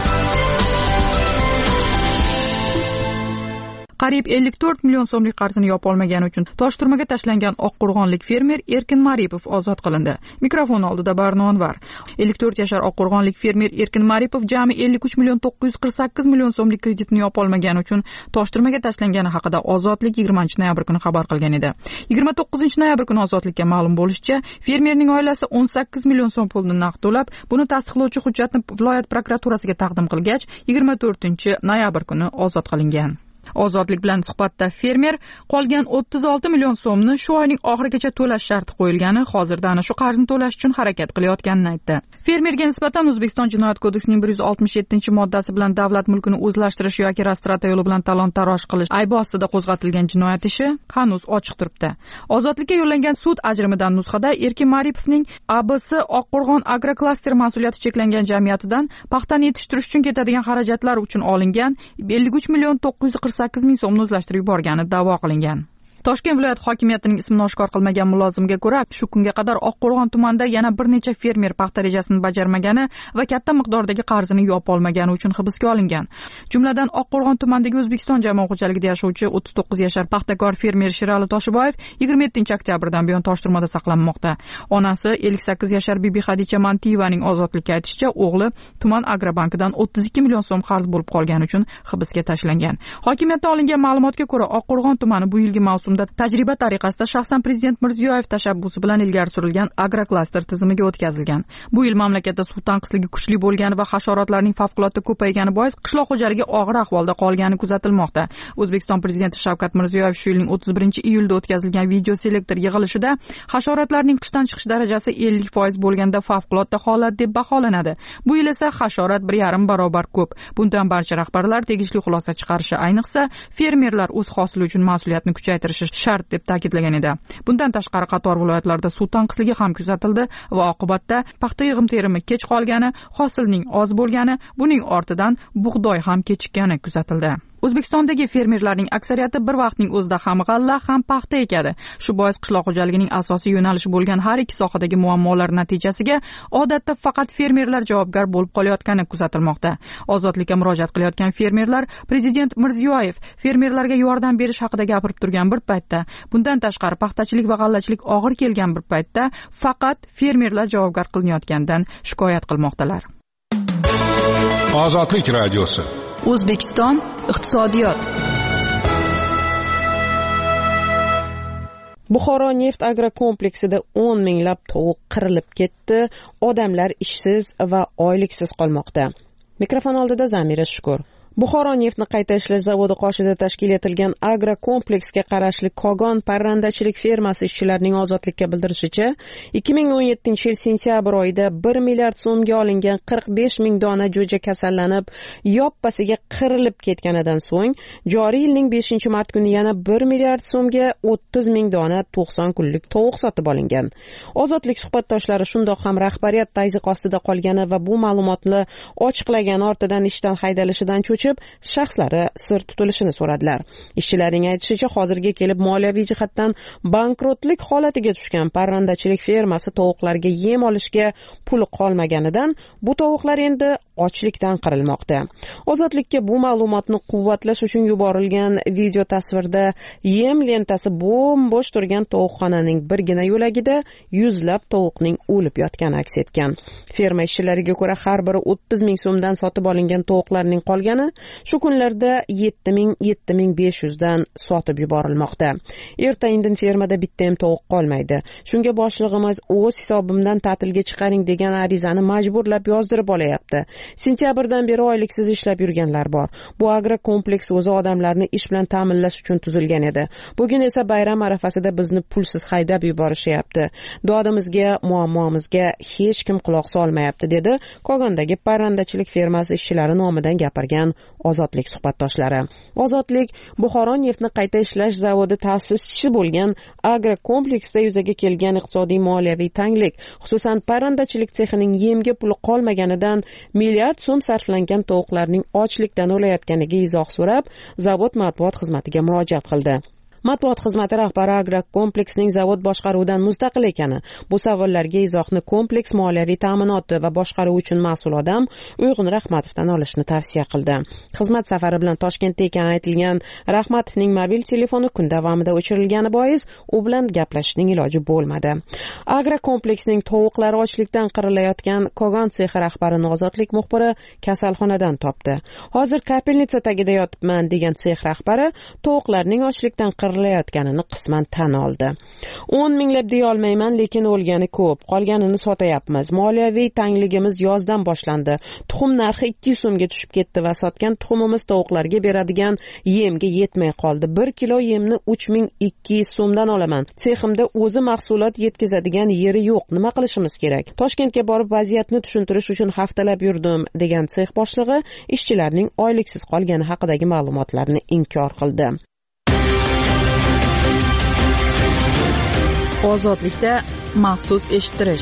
Qariyb ellik to'rt million so'mlik qarzini yopolmagani uchun Toshturmaga tashlangan Oqqo'rg'onlik fermer Erkin Maripov ozod qilindi. Mikrofon oldida Barno Anvar. ellik to'rt yashar Oqqo'rg'onlik fermer Erkin Maripov jami ellik uch million to'qqiz yuz qirq sakkiz million so'mlik kreditni yopolmagani uchun Toshturmaga tashlangani haqida Ozodlik yigirmanchi noyabr kuni xabar qilgan edi. yigirma to'qqizinchi noyabr kuni Ozodlikka ma'lum bo'lishicha, fermerning oilasi o'n sakkiz million so'm pulni naqd to'lab, buni tasdiqlovchi hujjatni viloyat prokuraturasiga taqdim qilgach, yigirma to'rtinchi noyabr kuni ozod qilingan. Ozodlik bilan suhbatda fermer qolgan o'ttiz olti million so'mni shu oyning oxirigacha to'lash sharti qo'yilgani, hozirda ana shu qarzni to'lash uchun harakat qilayotganini aytdi. Fermerga nisbatan O'zbekiston Jinoyat kodeksining bir yuz oltmish yettinchi moddasi bilan davlat mulkini o'zlashtirish yoki rastrata yo'li bilan talon-taroj qilish aybi ostida qo'zg'atilgan jinoyat ishi hanuz ochiq turibdi. Ozodlikka yo'llangan sud ajrimidan nusxada Erkin Maripovning A B S Oqqo'rg'on agroklaster mas'uliyati cheklangan jamiyatidan paxtani yetishtirish uchun ketadigan xarajatlar uchun olingan ellik uch million to'qqiz yuz qirq sakkiz ming so'mni o'zlashtirib yuborgani da'vo qilingan. Toshkent viloyat hokimiyatining ismini oshkor qilmagan mulozimga ko'ra, shu kunga qadar Oqqo'rg'on tumanida yana bir necha fermer paxta rejasini bajarmagani va katta miqdordagi qarzini yopolmagani uchun hibsga olingan. Jumladan Oqqo'rg'on tumanidagi O'zbekiston jamoat xo'jaligida yashovchi o'ttiz to'qqiz yashar paxtakor fermer Shirali Toshiboyev yigirma yettinchi oktyabrdan buyon Toshturmada saqlanmoqda. Onasi ellik sakkiz yashar Bibi Xadicha Mantiyevaning Ozodlikka aytishicha, o'g'li tuman agrobankidan o'ttiz ikki million so'm qarz bo'lib qolgani uchun hibsga tashlangan. Hokimiyatdan olingan ma'lumotga ko'ra, Oqqo'rg'on tumani bu yilgi mavsum tajriba tariqasida shaxsan prezident Mirziyoyev tashabbusi bilan ilgari surilgan agroklaster tizimiga o'tkazilgan. Bu yil mamlakatda suv tanqisligi kuchli bo'lgani va hasharotlarning favqulodda ko'paygani bois qishloq xo'jaligi og'ir ahvolda qolgani kuzatilmoqda. O'zbekiston prezidenti Shavkat Mirziyoyev shu yilning o'ttiz birinchi iyulda o'tkazilgan video selektor yig'ilishida hasharotlarning qishdan chiqish darajasi ellik foiz bo'lganda favqulodda holat deb baholanadi. Bu yil esa hasharot bir yarim barobar ko'p. Bundan barcha rahbarlar tegishli xulosa chiqarishi, ayniqsa fermerlar o'z hosili uchun mas'uliyatni kuchaytirishi shart deb ta'kidlagan edi. Bundan tashqari qator viloyatlarda suv tanqisligi ham kuzatildi va oqibatda paxta yig'im-terimi kech qolgani, hosilning oz bo'lgani, buning ortidan bug'doy ham kechikkani kuzatildi. O'zbekistondagi fermerlarning aksariyati bir vaqtning o'zida ham g'alla, ham paxta ekadi. Shu bois qishloq xo'jaligining asosiy yo'nalishi bo'lgan har ikki sohadagi muammolar natijasiga odatda faqat fermerlar javobgar bo'lib qolayotgani kuzatilmoqda. Ozodlikka murojaat qilayotgan fermerlar prezident Mirziyoyev fermerlarga yordam berish haqida gapirib turgan bir paytda, bundan tashqari paxtachilik va g'allachilik og'ir kelgan bir paytda faqat fermerlar javobgar qilinayotganidan shikoyat qilmoqdalar. Ozodlik radiosi. O'zbekiston iqtisodiyot. Buxoro neft agrokompleksida o'n minglab tovuq qirilib ketdi, odamlar ishsiz va oyliksiz qolmoqda. Mikrofon oldida Zamira Shukur. Buxoro neftni qayta ishlash zavodi qoshida tashkil etilgan agrokompleksga qarashli Kogon parrandachilik fermasi ishchilarining Ozodlikka bildirishicha, ikki ming o'n yettinchi yil sentyabr oyida bir milliard so'mga olingan qirq besh ming dona jo'ja kasallanib, yoppasiga qirilib ketganidan so'ng, joriy yilning beshinchi mart kuni yana bir milliard so'mga o'ttiz ming dona to'qson kunlik tovuq sotib olingan. Ozodlik suhbatdoshlari shundoq ham rahbariyat tazyiq ostida qolgani va bu ma'lumotni ochiqlagan ortidan ishdan haydalishidan cho'chib shaxslari sir tutilishini so'radilar. Ishchilarning aytishicha, hozirga kelib moliyaviy jihatdan bankrotlik holatiga tushgan parrandachilik fermasi tovuqlarga yem olishga puli qolmaganidan bu tovuqlar endi ochlikdan qirilmoqda. Ozodlikka bu ma'lumotni quvvatlash uchun yuborilgan video tasvirda yem lentasi bo'm-bo'sh turgan tovuqxonaning birgina yo'lagida yuzlab tovuqning o'lib yotgani aks etgan. Ferma ishchilariga ko'ra, har biri o'ttiz ming so'mdan sotib olingan tovuqlarning qolgani shu kunlarda yetti ming yetti ming besh yuz dan sotib yuborilmoqda. Erta-indin fermada bitta ham tovuq qolmaydi. Shunga boshlig'imiz o'z hisobimdan ta'tilga chiqaring degan arizani majburlab yozdirib olayapti. Sentyabrdan beri oyliksiz ishlab yurganlar bor. Bu agrokompleks o'zi odamlarni ish bilan ta'minlash uchun tuzilgan edi. Bugun esa bayram arafasida bizni pulsiz haydab yuborishyapti. Dodimizga, muammomizga hech kim quloq solmayapti, dedi Kogondagi parrandachilik fermasi ishchilari nomidan gapirgan Ozodlik suhbatdoshlari. Ozodlik Buxoro neftni qayta ishlash zavodi ta'sischisi bo'lgan agrokompleksda yuzaga kelgan iqtisodiy moliyaviy tanglik, xususan parrandachilik sexining yemga puli qolmaganidan milliard so'm sarflangan tovuqlarning ochlikdan o'layotganiga izoh so'rab, zavod matbuot xizmatiga murojaat qildi. Matbuot xizmati rahbari agrokompleksning zavod boshqaruvidan mustaqil ekani, bu savollarga izohni kompleks moliyaviy ta'minoti va boshqaruvi uchun mas'ul odam Uyg'un Rahmatovdan olishni tavsiya qildi. Xizmat safari bilan Toshkentda ekani aytilgan Rahmatovning mobil telefoni kun davomida o'chirilgani bois u bilan gaplashishning iloji bo'lmadi. Agrokompleksning tovuqlari ochlikdan qirilayotgan Kogon sexi rahbarini Ozodlik muxbiri kasalxonadan topdi. Hozir kapelnitsa tagida yotibman degan sex rahbari tovuqlarning ochlikdan qirilayotganini qisman tan oldi. o'n minglab deya olmayman, lekin o'lgani ko'p. Qolganini sotayapmiz. Moliyaviy tangligimiz yozdan boshlandi. Tuxum narxi ikki yuz so'mga tushib ketdi va sotgan tuxumimiz tovuqlarga beradigan yemga yetmay qoldi. bir kilo yemni uch ming ikki yuz so'mdan olaman. Seximda o'zi mahsulot yetkazadigan yeri yo'q. Nima qilishimiz kerak? Toshkentga borib vaziyatni tushuntirish uchun haftalab yurdim, degan sex boshlig'i ishchilarning oyliksiz qolgani haqidagi ma'lumotlarni inkor qildi. Ozodlikda maxsus eshittirish.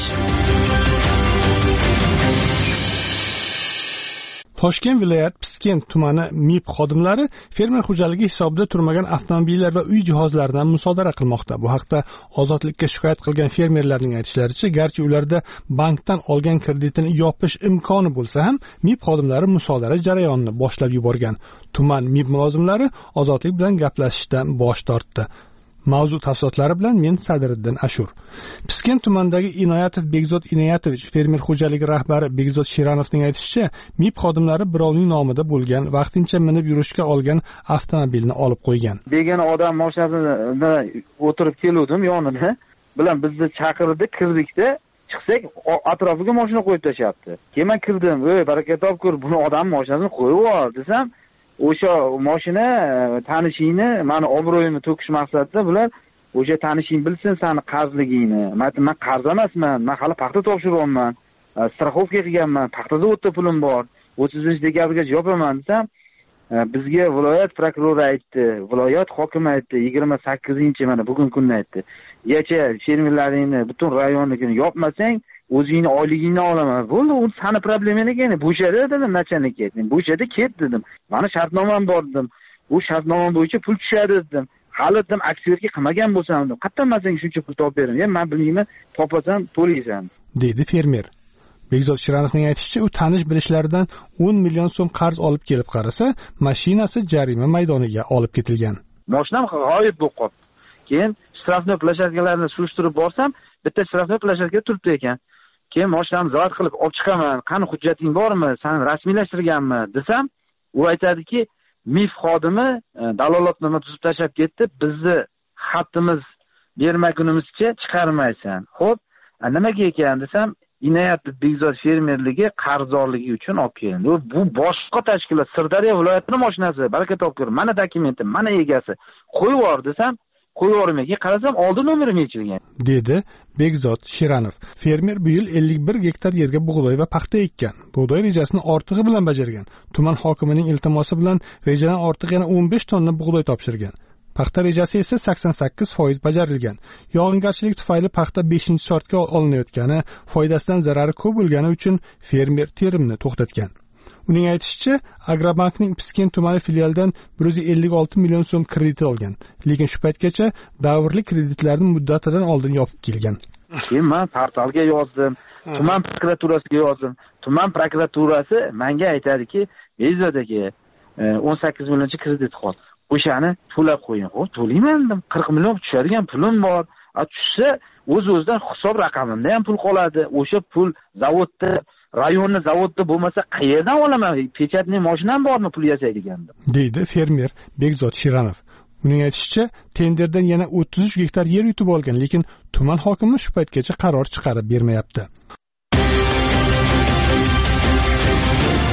Toshkent viloyat Piskent tumani M I P xodimlari fermer xo'jaligi hisobida turmagan avtomobillar va uy jihozlaridan musodara qilmoqda. Bu haqda Ozodlikka shikoyat qilgan fermerlarning aytishlaricha, garchi ularda bankdan olgan kreditini yopish imkoni bo'lsa ham, M I P xodimlari musodara jarayonini boshlab yuborgan. Tuman M I P mulozimlari Ozodlik bilan gaplashishdan bosh tortdi. Mavzu tafsilotlari bilan men Sadriddin Ashur. Piskent tumanidagi Inoyatov Begzod Inoyatovich fermer xo'jaligi rahbari Begzod Shiranovning aytishicha, M I P xodimlari birovning nomida bo'lgan, vaqtincha minib yurishga olgan avtomobilni olib qo'ygan. Begona odam mashinasida o'tirib keluvdim yonida, bilan bizni chaqirdi, kirdikda, chiqsak atrofiga mashina qo'yib tashyapti. Keyin men kirdim, "Ey, baraka topkur, buni odam mashinasini qo'yib yubor" desam, o'sha mashina tanishingni, meni obro'yimni to'kish maqsadida bular o'sha tanishing bilsin seni qarzligingni. Men qarz emasman, men hali paxta topshiryapman, страховка qilganman, paxta zavodda pulim bor, o'ttizinchi dekabrgacha yopaman desam, bizga viloyat prokurori aytdi, viloyat hokimi aytdi, yigirma sakkizinchi mana bugun kunni aytdi. Yacha fermerlaringni butun rayonnikini yopmasang, o'zingni oyligingni olaman. Bo'ldi, u seni problemang ekan. Bo'shadi dedim, nachalnikka aytdim. Bo'shadi, ket dedim. Mani shartnomam bor dedim. U shartnomam bo'yicha pul tushadi dedim. Hali dedim, aksiyadga qilmagan bo'lsam dedim. Qayerdan men senga shuncha pul topib beraman? Men bilmayman, topasam to'laysan, dedi fermer. Begzod Shiranovning aytishicha, u tanish bilishlaridan o'n million so'm qarz olib kelib qarasa, mashinasi jarima maydoniga olib ketilgan. Mashinam g'oyib bo'lib qoldi. Keyin shtrafnoy plashadkalarni surishtirib borsam, bitta shtrafnoy plashadka turibdi ekan. Keyin mashinamni zavod qilib olib chiqaman. Qani hujjating bormi? Seni rasmiylashtirganmi? desam, u aytadiki, M I F xodimi dalolatnoma tuzib tashlab ketdi. Bizni xatimiz bermagunimizcha chiqarmaysan. Xo'p, nimaga ekan desam, Inoyatov Begzod fermerligi qarzdorligi uchun olib kelindi. Bu boshqa tashkilot, Sirdaryo viloyatining mashinasi, baraka topkur. Mana dokumentim, mana egasi. Qo'yib yubor desam, qo'yib yubormagan. Qarasam, oldi nomerim yechilgan, dedi Begzod Shiranov. Fermer bu yil ellik bir gektar yerga bug'doy va paxta ekkan. Bug'doy rejasini ortig'i bilan bajargan. Tuman hokimining iltimosi bilan rejadan ortiq yana o'n besh tonna bug'doy topshirgan. Paxta rejasi esa sakson sakkiz foiz bajarilgan. Yog'ingarchilik tufayli paxta beshinchi sortga olinayotgani, foydasidan zarari ko'p bo'lgani uchun fermer terimni to'xtatgan. Uning aytishicha, Agrobankning Piskent tumani filialidan bir yuz ellik olti million so'm kredit olgan, lekin shu paytgacha davrli kreditlarni muddatidan oldin yopib kelgan. Keyin men portalga yozdim, tuman prokuraturasiga yozdim. Tuman prokuraturasi menga aytadiki, "Bezod aka, o'n sakkiz millioncha kredit qoldi. O'shani to'lab qo'ying." Xo'p, to'layman dedim. qirq million tushadigan pulim bor. A tushsa, o'z-o'zidan hisob raqamimda ham pul qoladi. O'sha pul zavodda, rayonni zavodda bo'lmasa, qayerdan olaman? Pechatning mashinam bormi pul yasaydigan deb, deydi fermer Begzod Shiranov. Uning aytishicha, tenderdan yana o'ttiz uch gektar yer yutib olgan, lekin tuman hokimi shu paytgacha qaror chiqarib bermayapti.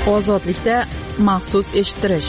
ozodlikda maxsus eshittirish.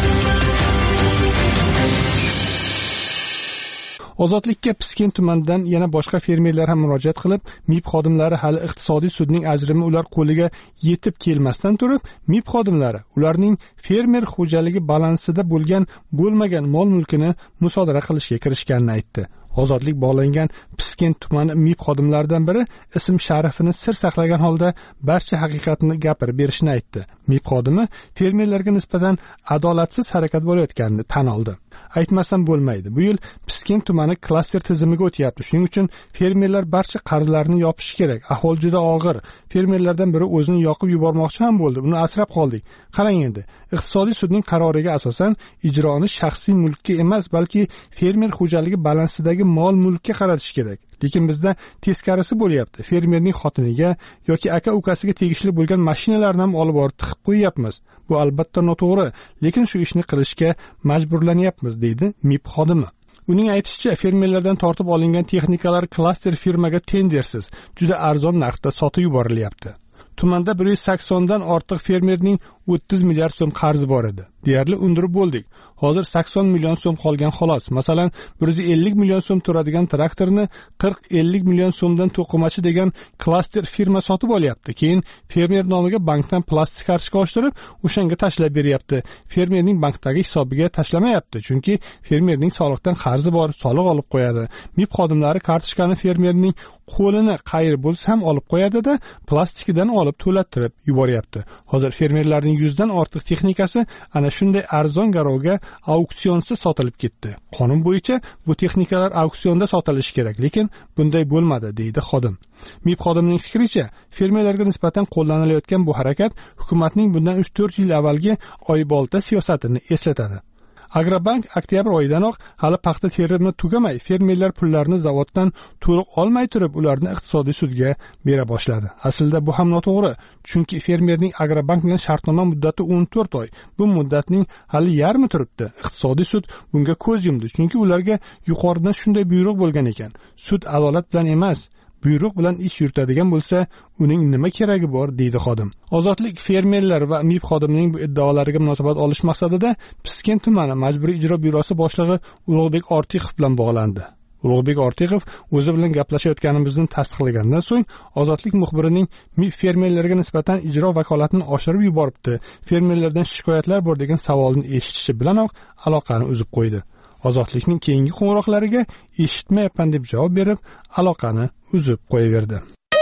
Ozodlikka Piskent tumanidan yana boshqa fermerlar ham murojaat qilib, MIB xodimlari hali iqtisodiy sudning ajrimi ular qo'liga yetib kelmasdan turib, MIB xodimlari ularning fermer xo'jaligi balansida bo'lgan bo'lmagan mol-mulkini musodara qilishga kirishganini aytdi. Ozodlik bog'langan Piskent tumani MIB xodimlaridan biri ism sharifini sir saqlagan holda barcha haqiqatni gapirib berishini aytdi. MIB xodimi fermerlarga nisbatan adolatsiz harakat bo'layotganini tan oldi. Aytmasam bo'lmaydi. Bu yil Piskent tumani klaster tizimiga o'tyapti. Shuning uchun fermerlar barcha qarzlarini yopishi kerak. Ahvol juda og'ir. Fermerlardan biri o'zini yoqib yubormoqchi ham bo'ldi. Uni asrab qoldik. Qarang endi. Iqtisodiy sudning qaroriga asosan ijroni shaxsiy mulkka emas, balki fermer xo'jaligi balansidagi mol-mulkka qaratish kerak. Lekin bizda teskarisi bo'lyapti. Fermerning xotiniga yoki aka-ukasiga tegishli bo'lgan mashinalarni ham olib borib tiqib qo'yapmiz. Bu albatta noto'g'ri, lekin shu ishni qilishga majburlanyapmiz, deydi MIB xodimi. Uning aytishicha, fermerlardan tortib olingan texnikalar klaster firmaga tendersiz, juda arzon narxda sotib yuborilyapti. Tumanda bir yuz sakson dan ortiq fermerning o'ttiz milliard so'm qarzi bor edi. Deyarli undirib bo'ldik. Hozir sakson million so'm qolgan xolos. Masalan, bir yuz ellik million so'm turadigan traktorni qirq ellik million so'mdan to'qimachi degan klaster firma sotib olyapti. Keyin fermer nomiga bankdan plastik kartochka ochtirib, o'shanga tashlab beryapti. Fermerning bankdagi hisobiga tashlamayapti, chunki fermerning soliqdan qarzi bor, soliq olib qo'yadi. MIB xodimlari kartochkani fermerning qo'lini qayir bo'lsa ham olib qo'yadi-da, plastikidan olib to'lattirib yuboryapti. Hozir fermerlarning yuzdan ortiq texnikasi ana shunday arzon garovga auksionsiz sotilib ketdi. Qonun bo'yicha bu texnikalar auksionda sotilishi kerak, lekin bunday bo'lmadi, deydi xodim. MIB xodimining fikricha, fermerlarga nisbatan qo'llanilayotgan bu harakat hukumatning bundan uch to'rt yil avvalgi oybolta siyosatini eslatadi. Agrobank oktyabr oyidanoq hali paxta terimi tugamay, fermerlar pullarini zavoddan to'liq olmay turib, ularni iqtisodiy sudga bera boshladi. Aslida bu ham noto'g'ri, chunki fermerning Agrobank bilan shartnoma muddati o'n to'rt oy. Bu muddatning hali yarmi turibdi. Iqtisodiy sud bunga ko'z yumdi, chunki ularga yuqoridan shunday buyruq bo'lgan ekan. Sud adolat bilan emas, buyruq bilan ish yuritadigan bo'lsa, uning nima keragi bor, deydi xodim. Ozodlik fermerlar va MIB xodimining bu iddaolariga munosabat olish maqsadida Piskent tumani majburiy ijro byurosi boshlig'i Ulug'bek Ortiqov bilan bog'landi. Ulug'bek Ortiqov o'zi bilan gaplashayotganimizni tasdiqlagandan so'ng, Ozodlik muxbirining MIB fermerlarga nisbatan ijro vakolatini oshirib yuboribdi, fermerlardan shikoyatlar bor degan savolni eshitishi bilanoq aloqani uzib qo'ydi. Ozodlikning keyingi qo'ng'iroqlariga eshitmayapman deb javob berib, aloqani uzib qo'yaverdi.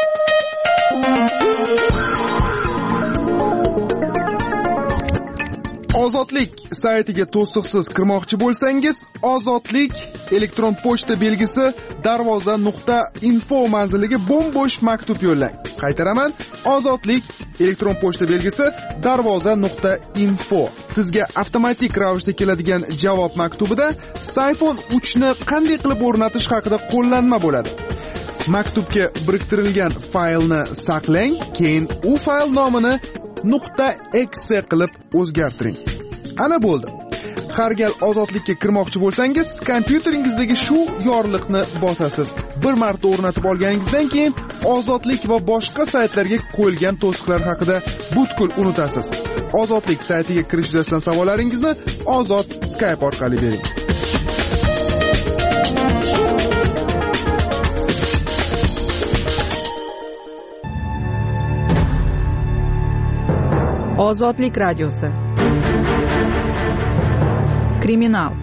Ozodlik saytiga to'siqsiz kirmoqchi bo'lsangiz, Ozodlik elektron pochta belgisi darvoza nuqta info manziliga bo'm-bo'sh maktub yo'llang. Qaytaraman, Ozodlik elektron pochta belgisi darvoza nuqta info. Sizga avtomatik ravishda keladigan javob maktubida iPhone uch ni qanday qilib o'rnatish haqida qo'llanma bo'ladi. Maktubga biriktirilgan faylni saqlang, keyin u fayl nomini .exe qilib o'zgartiring. Ana bo'ldi. Har gal Ozodlikka kirmoqchi bo'lsangiz, kompyuteringizdagi shu yorliqni bosasiz. Bir marta o'rnatib olganingizdan keyin Ozodlik va boshqa saytlarga qo'yilgan to'siqlar haqida butkul unutasiz. Ozodlik saytiga kirish yuzasidan savollaringizni Ozod Skype orqali bering. Ozodlik radiosi. Kriminal.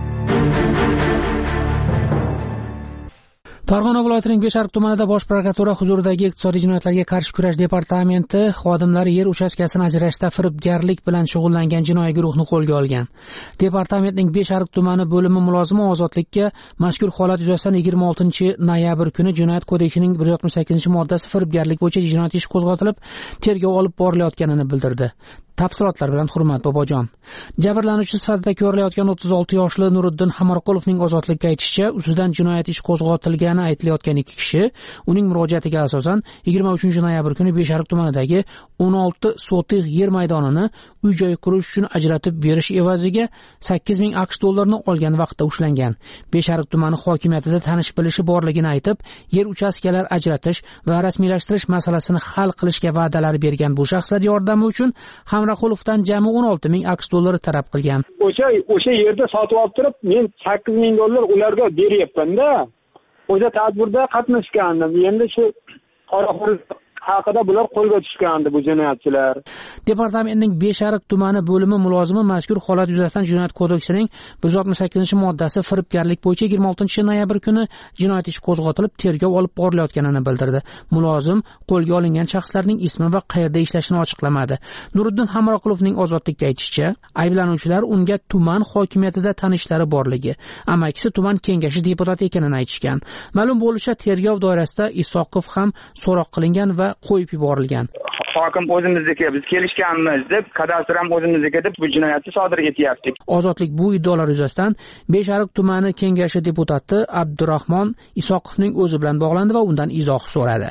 Farg'ona viloyatining Beshariq tumanida Bosh prokuratura huzuridagi iqtisodiy jinoyatlarga qarshi kurash departamenti xodimlari yer uchastkasini ajrashda firibgarlik bilan shug'ullangan jinoiy guruhni qo'lga olgan. Departamentning Beshariq tumani bo'limi mulozimi Ozodlikka mazkur holat yuzasidan yigirma oltinchi noyabr kuni Jinoyat kodeksining bir yuz oltmish sakkizinchi moddasi firibgarlik bo'yicha jinoyat ishi qo'zg'atilib, tergov olib borilayotganini bildirdi. Tafsilotlar bilan Hurmat Bobojon. Jabrlanuvchi sifatida ko'rilayotgan o'ttiz olti yoshli Nuriddin Hamarqulovning Ozodlikka aytishicha, ustidan jinoyat ishi qo'zg'atilgani aytilayotgan ikki kishi uning murojaatiga asosan yigirma uchinchi noyabr kuni Beshariq tumanidagi o'n olti sotix yer maydonini uy-joy qurish uchun ajratib berish evaziga sakkiz ming aqsh dollarini olgan vaqtda ushlangan. Beshariq tumani hokimiyatida tanish bilishi borligini aytib, yer uchastkalar ajratish va rasmiylashtirish masalasini hal qilishga va'dalar bergan bu shaxslar yordami uchun ham Hamraqulovdan jami o'n olti ming aqsh dollari talab qilgan. O'sha o'sha yerda sotib olib turib, men sakkiz ming dollar ularga beryapman-da. O'sha tadbirda qatnashgandim. Endi shu qoraxo'rlik haqida bular qo'lga tushgandi bu jinoyatchilar. Departamentning Beshariq tumani bo'limi mulozimi mazkur holat yuzasidan Jinoyat kodeksining bir yuz oltmish sakkizinchi moddasi firibgarlik bo'yicha yigirma oltinchi noyabr kuni jinoyat ishi qo'zg'atilib, tergov olib borilayotganini bildirdi. Mulozim qo'lga olingan shaxslarning ismi va qayerda ishlashini ochiqlamadi. Nuriddin Hamroqulovning Ozodlikka aytishicha, ayblanuvchilar unga tuman hokimiyatida tanishlari borligi, amakisi tuman kengashi deputati ekanini aytishgan. Ma'lum bo'lishicha, tergov doirasida Isoqov ham so'roq qilingan va qo'yib yuborilgan. Hokim o'zimizniki, biz kelishganmiz deb, kadastr ham o'zimizniki deb bu jinoyatni sodir etyaptik. Ozodlik bu iddaolar yuzasidan Beshariq tumani kengashi deputati Abdurahmon Isoqovning o'zi bilan bog'landi va undan izoh so'radi.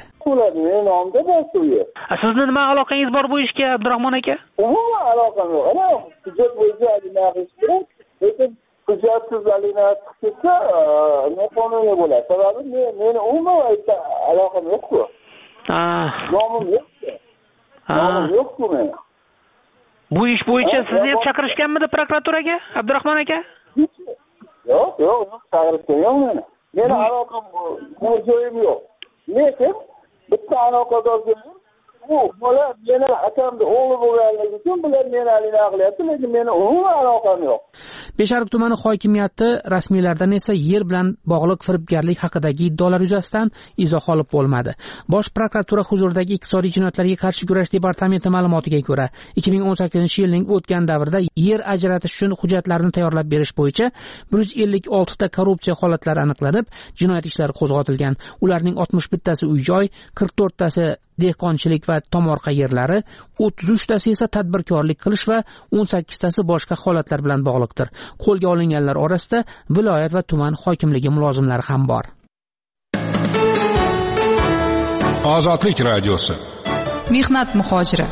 Sizni nima aloqangiz bor bu ishga, Abdurahmon aka? Umuman aloqam yo'q. Ana hujjat bo'yicha anaqa lekin hujjatsiz alina chiqsa, ne qonuniy bo'ladi. Sababi men meni umuman aloqam yo'q-ku. Nomim yo'q-ku. Nomim yo'q-ku men. Bu ish bo'yicha sizni ham chaqirishganmidi prokuraturaga, Abdurahmon aka? Yo'q, yo'q, chaqirishgan yo'q meni. Meni aloqam bu joyim yo'q. Lekin bitta aloqadorlik bu bola meni akamni o'g'li bo'lganligi uchun bular meni alina qilyapti, lekin meni umuman aloqam yo'q. Beshariq tumani hokimiyati rasmiylardan esa yer bilan bog'liq firibgarlik haqidagi iddaolar yuzasidan izoh olib bo'lmadi. Bosh prokuratura huzuridagi iqtisodiy jinoyatlarga qarshi kurash departamenti ma'lumotiga ko'ra, ikki ming o'n sakkizinchi yilning o'tgan davrida yer ajratish uchun hujjatlarni tayyorlab berish bo'yicha bir yuz ellik olti ta korrupsiya holatlari aniqlanib, jinoyat ishlari qo'zg'atilgan. Ularning oltmish bittasi uy-joy, qirq to'rttasi dehqonchilik va tomorqa yerlari, o'ttiz uchtasi esa tadbirkorlik qilish va o'n sakkiztasi boshqa holatlar bilan bog'liqdir. Qo'lga olinganlar orasida viloyat va tuman hokimligi mulozimlari ham bor. Ozodlik radiosi. Mehnat muhojiri.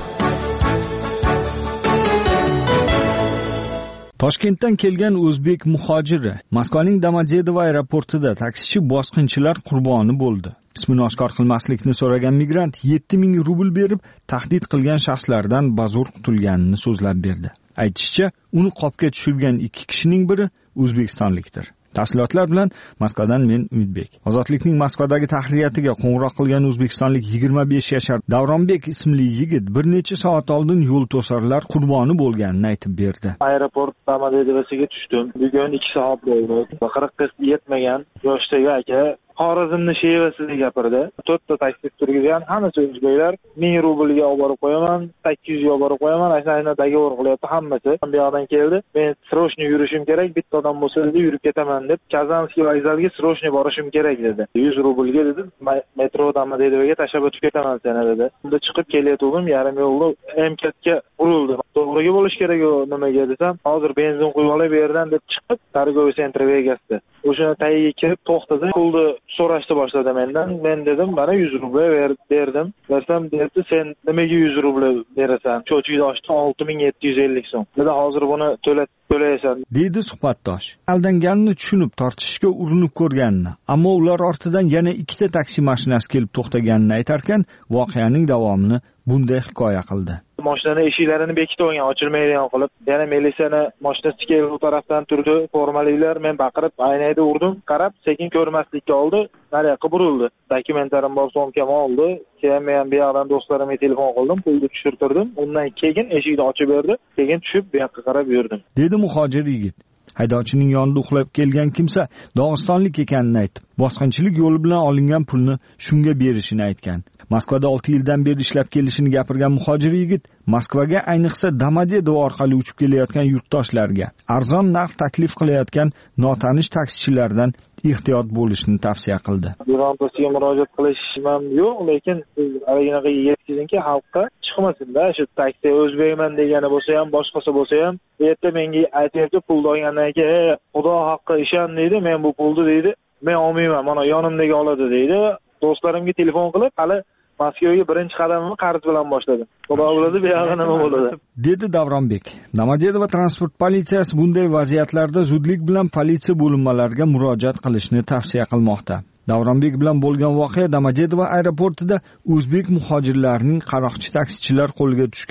Toshkentdan kelgan o'zbek muhojiri Moskvaning Domodedovo aeroportida taksichi bosqinchilar qurboni bo'ldi. Ismini oshkor qilmaslikni so'ragan migrant yetti ming rubl berib tahdid qilgan shaxslardan bazo'r qutulganini so'zlab berdi. Aytishicha, uni qopga tushirgan ikki kishining biri o'zbekistonlikdir. Tafsilotlar bilan Moskvadan men Umidbek. Ozodlikning Moskvadagi tahriyatiga qo'ng'iroq qilgan o'zbekistonlik yigirma besh yashar Davronbek ismli yigit bir necha soat oldin yo'l to'sarlar qurboni bo'lganini aytib berdi. Aeroport Domodedovosiga tushdim. Bugun ikki soat bo'ldi. qirqqa yetmagan yoshdagi aka Xorazmni shevasida gapirdi. to'rtta taksi turgan, hammasi o'zbeklar. ming rublga olib borib qo'yaman, sakkiz yuz ga olib borib qo'yaman. Ashuna dogovor qilyapti hammasi. Bu yoqdan keldi. Men srochniy yurishim kerak, bitta odam bo'lsa dedi, yurib ketaman deb, Kazanskiy vokzalga srochniy borishim kerak dedi. yuz rublga dedi, metro Domodedovoga tashlab o'tib ketaman seni dedi. Unda chiqib kelayotgandim, yarim yo'lda M K ga urildi. To'g'riga bo'lish kerak u nimaga desam, hozir benzin quyib olay bu yerdan deb chiqib, Targoviy sentriga egasdi. O'shani tagiga kirib to'xtadi. Pulni so'rashni boshladi mendan. Men dedim, "Mana yuz rubl berdim." Versam dedi, "Sen nimaga yuz rubl berasan? Cho'chikni ochdi olti ming yetti yuz ellik so'm." Dedi, "Hozir buni to'lat to'laysan." Deydi suhbatdosh. Aldanganini tushunib tortishishga urinib ko'rganini, ammo ular ortidan yana ikkita taksi mashinasi kelib to'xtaganini aytarkan, voqeaning davomini bunday hikoya qildi. Mashinani eshiklarini bekitib olgan, ochilmaydigan qilib, yana militsiyani mashinasi kelib u tarafdan turdi, formaliklar, men baqirib, aynayda urdim, qarab, sekin ko'rmaslikka oldi, nariyoqqa burildi. Dokumentlarim bor, so'mkam oldi, keyin men bu yoqdan do'stlarimga telefon qildim, pulni tushirtirdim, undan keyin eshikni ochib berdi, keyin tushib bu yoqqa qarab yurdim. Dedi muhojir yigit. Haydovchining yonida uxlab kelgan kimsa Dog'istonlik ekanini aytib, bosqinchilik yo'li bilan olingan pulni shunga berishini aytgan. Moskvada olti yildan beri ishlab kelishini gapirgan muhojir yigit Moskvaga ayniqsa Domodedovo orqali uchib kelayotgan yurtdoshlarga arzon narx taklif qilayotgan notanish taksichilardan ehtiyot bo'lishni tavsiya qildi. Birontasiga murojaat qilishim yo'q, lekin siz alinaga yetkazingki, xalqqa chiqmasin-da, shu taksi o'zbekman degani bo'lsa ham, boshqasi bo'lsa ham, bu yerda menga aytayapti, pulni olgandan keyin, Xudo haqqi ishon deydi, men bu pulni deydi, men olmayman, mana yonimdagi oladi deydi. Do'stlarimga telefon qilib, hali Moskvaga birinchi qadamimni qarz bilan boshladim. Xudo biladi, bu yoqda nima bo'ladi. Dedi Davronbek. Domodedovo transport politsiyasi bunday vaziyatlarda zudlik bilan politsiya bo'linmalariga murojaat qilishni tavsiya qilmoqda. Davronbek bilan bo'lgan voqea Domodedovo aeroportida o'zbek muhojirlarining qaroqchi taksichilar qo'liga tushgan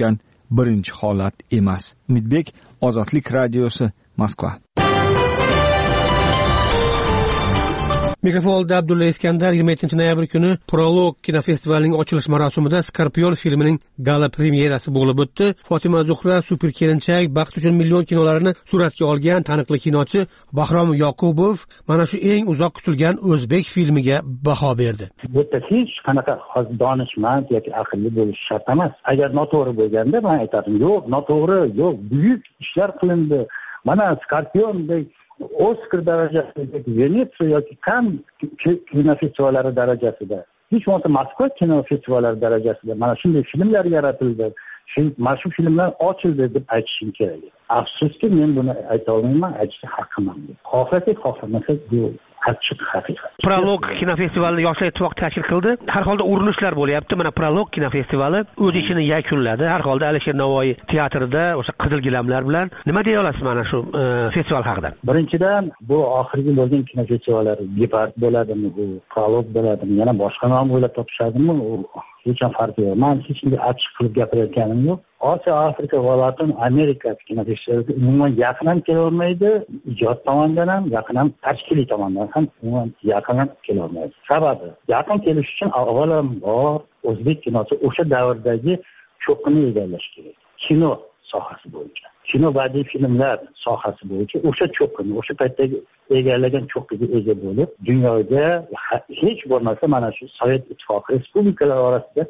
birinchi holat emas. Umidbek, Ozodlik radiosi, Moskva. Mikrofonda Abdulla Iskandar yigirma yettinchi noyabr kuni Prolog kinofestivalining ochilish marosimida Skorpion filmining gala premyerasi bo'lib o'tdi. Fotima Zuhra super kelinchak, Baxt uchun million kinolarini suratga olgan taniqli kinochi Bahrom Yoqubov mana shu eng uzoq kutilgan o'zbek filmiga baho berdi. Bu hech qanaqa donishmand yoki aqlli bo'lish shart emas. Agar noto'g'ri bo'lganda men aytadim, yo'q, noto'g'ri, yo'q, buyuk ishlar qilindi. Mana Skorpiondek Oskar darajasidagi Venetsiya yoki Kann kinofestivallari darajasida, hech bo'lmasa Moskva kinofestivallari darajasida mana shunday filmlar yaratildi. Mana shu filmlar ochildi deb aytishim kerak. Afsuski, men buni ayta olmayman, aytishga haqqim yo'q. Xohlasak, xohlamasak bu achchiq haqiqat. Prolog kinofestivalini Yoshlar ittifoqi tashkil qildi. Har holda urinishlar bo'lyapti. Mana Prolog kinofestivali o'z ishini yakunladi. Har holda Alisher Navoiy teatrida o'sha qizil gilamlar bilan nima deya olasiz mana shu festival haqida? Birinchidan, bu oxirgi bo'lgan kinofestivallar Gepard bo'ladimi, bu Prolog bo'ladimi, yana boshqa nom o'ylab topishadimi? Hech ham farqi yo'q. Men hech qanday achchiq qilib gapirayotganim yo'q. Osiyo, Afrika va Latin Amerika kinofestivaliga umuman yaqin ham kela olmaydi, ijod tomonidan ham, yaqin ham tashkiliy tomondan ham umuman yaqin ham kela olmaydi. Sababi, yaqin kelish uchun avvalambor o'zbek kinosi o'sha davrdagi cho'qqini egallash kerak. Kino sohasi bo'yicha, kino badiiy filmlar sohasi bo'yicha o'sha cho'qqini, o'sha paytdagi egallagan cho'qqiga ega bo'lib, dunyoda hech bo'lmasa mana shu Sovet ittifoqi respublikalari orasida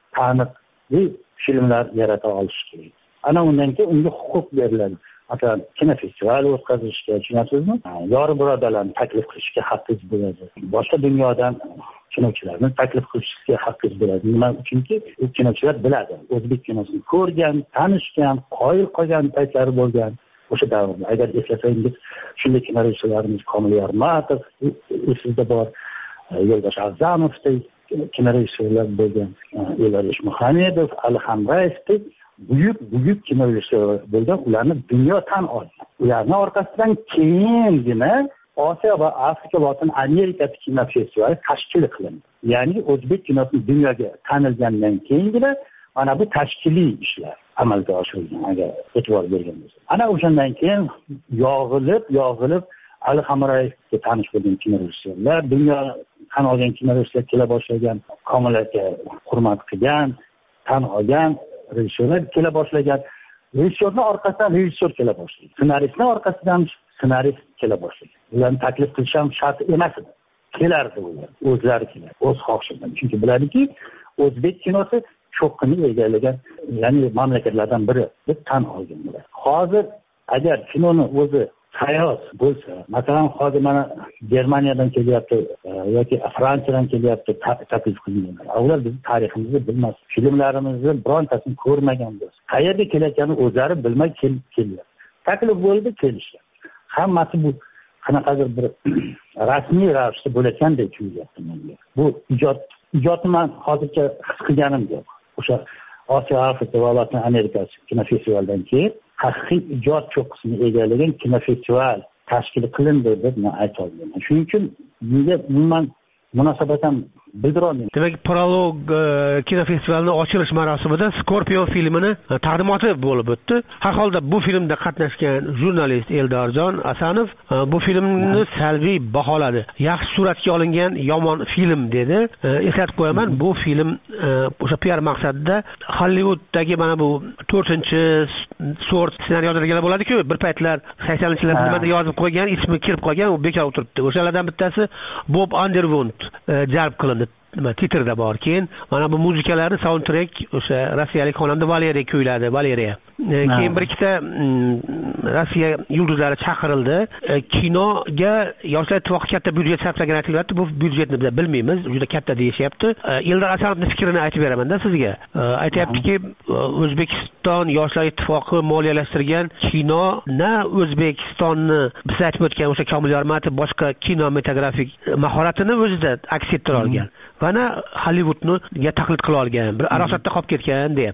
taniqli filmlar yarata olish kerak. Ana undan keyin unga huquq beriladi. Masalan, kinofestival o'tkazishga, tushunasizmi? Yori birodarlarni taklif qilishga haqqingiz bo'ladi. Boshqa dunyodan kinochilarni taklif qilishga haqqingiz bo'ladi. Nima uchunki, u kinochilar biladi. O'zbek kinosini ko'rgan, tanishgan, qoyil qolgan paytlari bo'lgan o'sha davrda. Agar eslasangiz, shunday kino rejissyorlarimiz Komil Yormatov, esingizda bor, Yo'ldosh A'zamovdek kino rejissyorlar bo'lgan, Elalish Muhammedov, Ali Hamraevdek buyuk buyuk kino rejissyorlar bo'lgan, ularni dunyo tan olgan. Ularning orqasidan keyingina Osiyo va Afrika va Latin Amerika kinofestivali tashkil qilindi. Ya'ni o'zbek kinosi dunyoga tanilgandan keyingina mana bu tashkiliy ishlar amalga oshirilgan, agar e'tibor bergan bo'lsa. Ana o'shandan keyin yog'ilib, yog'ilib Ali Hamraevga tanish bo'lgan kino rejissyorlar, dunyo tan olgan kino rejissyorlar kela boshlagan, Komil aka hurmat qilgan, tan olgan rejissyorlar kela boshlagan. Rejissyorning orqasidan rejissyor kela boshlagan. Ssenaristning orqasidan ssenarist kela boshlagan. Ularni taklif qilish ham shart emas edi. Kelardi ular, o'zlari kelardi, o'z xohishidan. Chunki biladiki, o'zbek kinosi cho'qqini egallagan, ya'ni mamlakatlardan biri deb tan olganlar. Hozir agar kinoni o'zi hayot bo'lsa, masalan, hozir mana Germaniyadan kelyapti yoki Fransiyadan kelyapti taklif qilingan. Ular bizning tariximizni bilmas, filmlarimizni birontasini ko'rmagan bo'lsa, qayerga kelayotganini o'zlari bilmay kelyapti. Taklif bo'ldi, kelishdi. Hammasi bu qanaqadir bir rasmiy ravishda bo'layotgandek tuyulyapti menga. Bu ijod ijodni men hozircha his qilganim yo'q. O'sha Osiyo, Afrika va Latin Amerika kinofestivalidan keyin haqiqiy ijod cho'qqisini egallagan kinofestival tashkil qilindi deb men ayta olmayman. Shuning uchun bunga umuman munosabat ham bildira olmayman. Demak, Prolog kinofestivalining ochilish marosimida Skorpion filmini taqdimoti bo'lib o'tdi. Har holda bu filmda qatnashgan jurnalist Eldorjon Asanov bu filmni salbiy baholadi. Yaxshi suratga olingan yomon film dedi. Eslatib qo'yaman, bu film o'sha P R maqsadida Hollywooddagi mana bu to'rtinchi sort ssenariy yozadiganlar bo'ladi-ku, bir paytlar saksonninchi yillarda nimada yozib qo'ygan, ismi kirib qolgan, u bekor o'tiribdi. O'shalardan bittasi Bob Underwood jalb qilindi. Nima titrda bor. Keyin mana bu muzikalarni soundtrack o'sha rossiyalik xonanda Valeriya kuyladi, Valeriya. Keyin bir ikkita Rossiya yulduzlari chaqirildi. Kinoga Yoshlar ittifoqi katta byudjet sarflagan aytilyapti. Bu byudjetni biz bilmaymiz, juda katta deyishyapti. Eldor Asanovning fikrini aytib beraman-da sizga. Aytayaptiki, O'zbekiston Yoshlar ittifoqi moliyalashtirgan kino na O'zbekistonni biz aytib o'tgan o'sha Komil Yormatov boshqa kinematografik mahoratini o'zida aks ettira olgan. Mana Hollywoodni taqlid qila olgan, bir arosatda qolib ketgan deyapti.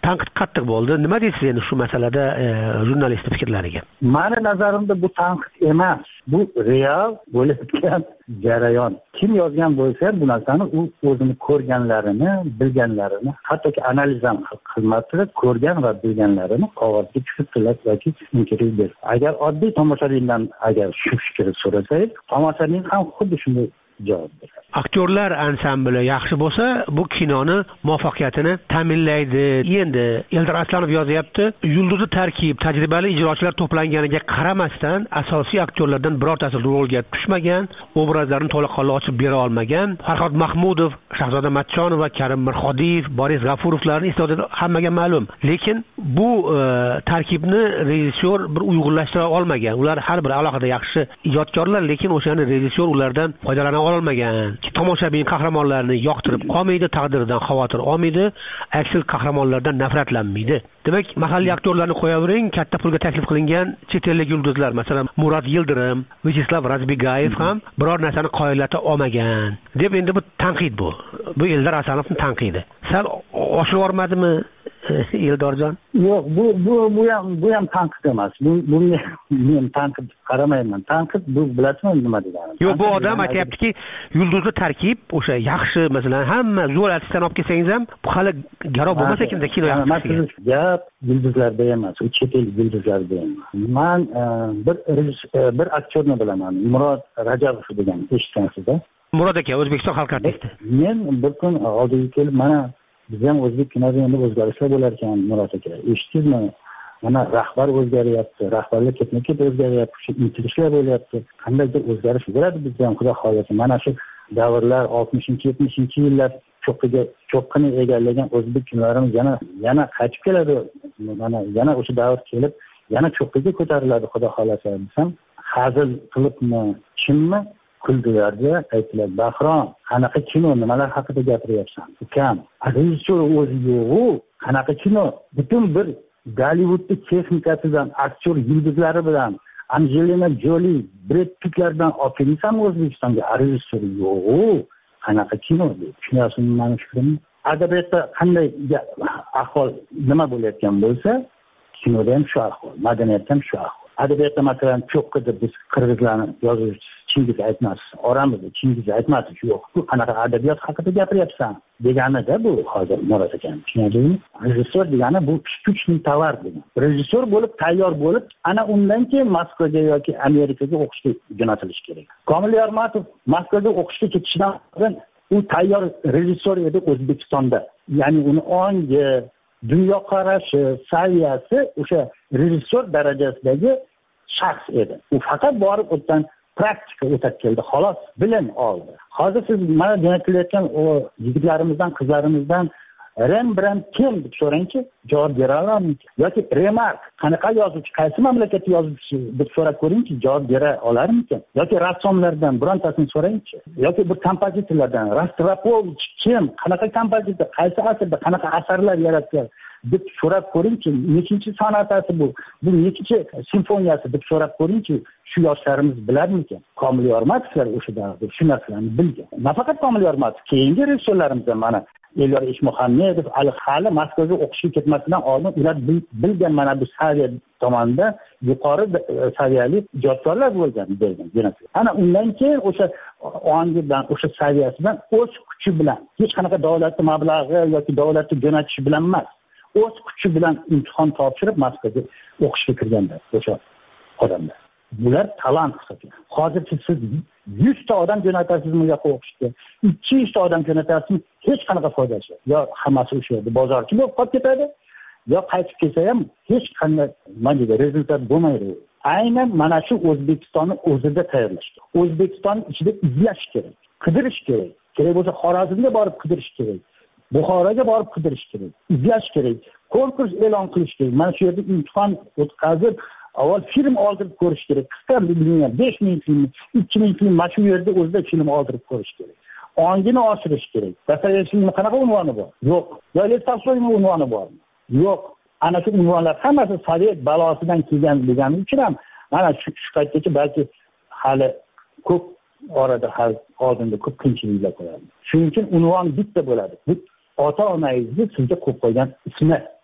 tanqid qattiq bo'ldi. Nima deysiz endi shu masalada jurnalistning fikrlariga? Mani nazarimda bu tanqid emas, bu real bo'layotgan jarayon. Kim yozgan bo'lsa, bu narsani u o'zini ko'rganlarini, bilganlarini, hattoki analiz ham qilmadi, ko'rgan va bilganlarini qog'ozga tushirib yoki intervyu berdi. Agar oddiy tomoshabindan agar shu fikrni so'rasangiz, tomoshabin ham xuddi shunday javob beradi. Aktyorlar ansambli yaxshi bo'lsa, bu kinoni muvaffaqiyatini ta'minlaydi. Endi Eldor Aslanov yozyapti, yulduzi tarkib, tajribali ijrochilar to'planganiga qaramasdan, asosiy aktyorlardan birortasi rolga tushmagan, obrazlarni to'laqonli ochib bera olmagan. Farhod Mahmudov, Shahzoda Matchonov va Karim Mirxodiyev, Boris G'afurovlarning iste'dodi hammaga ma'lum. Lekin bu e, tarkibni rejissyor bir uyg'unlashtira olmagan. Ular har bir alohida yaxshi ijodkorlar, lekin o'shani rejissyor ulardan foydalana olmagan. Tomoshabin qahramonlarni yoqtirib qolmaydi, taqdiridan xavotir olmaydi, aksil qahramonlardan nafratlanmaydi. Demak, mahalliy aktyorlarni qo'yavering, katta pulga taklif qilingan chet ellik yulduzlar, masalan, Murat Yildirim, Vyacheslav Razbigayev ham biror narsani qoyillata olmagan deb endi bu tanqid bu. Bu Eldor Asanovning tanqidi. Sal oshirib yormadimi Eldorjon? Yo'q, bu bu bu ham bu ham tanqid emas. Bu bunga men tanqid qaramayman. Tanqid bu bilasizmi nima degani? Yo'q, bu odam aytayaptiki, yulduzli tarkib o'sha yaxshi, masalan, hamma zo'r artistdan olib kelsangiz ham bu hali garov bo'lmas ekanda kino yaxshi. Gap yulduzlarda emas, u chet el yulduzlarda emas. Men bir bir aktyorni bilaman, Murod Rajabov degan, eshitgansizda? Murod aka, O'zbekiston xalq artisti. Men bir kun oldiga kelib, mana biz ham o'zbek kinoda endi o'zgarishlar bo'lar ekan, Murod aka. Eshitdingizmi? Mana rahbar o'zgaryapti, rahbarlar ketma-ket o'zgaryapti, shu intilishlar bo'lyapti. Qandaydir o'zgarish bo'ladi bizda ham, xudo xohlasa. Mana shu davrlar oltmishinchi yetmishinchi yillar cho'qqiga cho'qqini egallagan o'zbek kinolarimiz yana yana qaytib keladi. Mana yana o'sha davr kelib, yana cho'qqiga ko'tariladi, xudo xohlasa. Desam, hazil qilibmi, kimmi? Kuldilarda aytdilar, Bahrom, qanaqa kino, nimalar haqida gapiryapsan? Ukam, rejissyor o'zi yo'q-ku, qanaqa kino? Butun bir Gollivudning texnikasidan, aktyor yulduzlari bilan, Angelina Jolie, Brad Pittlardan olib kelsanmi O'zbekistonga? Rejissyor yo'q-ku, qanaqa kino? Tushunyapsizmi meni fikrimni? Adabiyotda qanday ahvol nima bo'layotgan bo'lsa, kinoda ham shu ahvol, madaniyatda ham shu ahvol. Adabiyotda masalan cho'qqida biz qirg'izlarni yozuvchi Chingiz Aytmatov, oramizda Chingiz Aytmatov yo'q. Bu qanaqa adabiyot haqida gapiryapsan deganida bu hozir Murod aka. Tushunadingizmi? Rejissyor degani bu ishtuchning tovar degan. Rejissyor bo'lib, tayyor bo'lib, ana undan keyin Moskvaga yoki Amerikaga o'qishga jo'natilish kerak. Komil Yormatov Moskvaga o'qishga ketishidan oldin u tayyor rejissyor edi O'zbekistonda. Ya'ni uni ongi, dunyoqarashi, saviyasi o'sha rejissyor darajasidagi shaxs edi. U faqat borib o'tgan praktika o'tib keldi, xolos bilim oldi. Hozir siz mana jo'natilayotgan o yigitlarimizdan, qizlarimizdan Rembrandt kim deb so'rangchi, javob bera olarmikin? Yoki Remark qanaqa yozuvchi, qaysi mamlakatda yozuvchi deb so'rab ko'ringchi, javob bera olarmikin? Yoki rassomlardan birontasini so'rangchi, yoki bir kompozitorlardan, Rostropovich kim, qanaqa kompozitor, qaysi asrda qanaqa asarlar yaratgan deb so'rab ko'ringchi, nechinchi sonatasi bu, bu nechinchi simfoniyasi deb so'rab ko'ringchi, shu yoshlarimiz bilarmikin? Komil Yormatovlar o'sha davrda shu narsalarni bilgan. Nafaqat Komil Yormatov, keyingi rejissyorlarimiz ham mana Elyor Eshmuhamedov, Ali hali Moskvaga o'qishga ketmasidan oldin ular bilgan mana bu saviya tomonda yuqori saviyali ijodkorlar bo'lgan bo'lgan. Ana undan keyin o'sha ongidan, o'sha saviyasidan o'z kuchi bilan, hech qanaqa davlatning mablag'i yoki davlatning jo'natishi bilan emas, o'z kuchi bilan imtihon topshirib Moskvaga o'qishga kirganlar o'sha odamlar. Bular talant hisoblanadi. Hozir siz yuz ta odam jo'natasizmi bu yoqqa o'qishga, ikki yuz ta odam jo'natasizmi, hech qanaqa foydasi yo'q. Yo hammasi o'sha yerda bozorchi bo'lib qolib ketadi, yo qaytib kelsa ham hech qanday mana rezultat bo'lmaydi. Aynan mana shu O'zbekistonni o'zida tayyorlash kerak. O'zbekiston ichida izlash kerak, qidirish kerak. Kerak bo'lsa Xorazmga borib qidirish kerak. Buxoroga borib qidirish kerak, izlash kerak, konkurs e'lon qilish kerak. Mana shu yerda imtihon o'tkazib, avval film oldirib ko'rish kerak. Qisqa bilgan besh ming film, ikki ming film mana shu yerda o'zida film oldirib ko'rish kerak. Ongini oshirish kerak. Dostoyevskiyning qanaqa unvoni bor? Yo'q. Lev Tolstoyning unvoni bormi? Yo'q. Ana shu unvonlar hammasi Sovet balosidan kelgan degani uchun ham mana shu paytgacha balki hali ko'p orada hal oldinda ko'p qiyinchiliklar qo'yadi. Shuning uchun unvon bitta bo'ladi. Bu ota-onangizni sizga qo'yib qo'ygan ismi.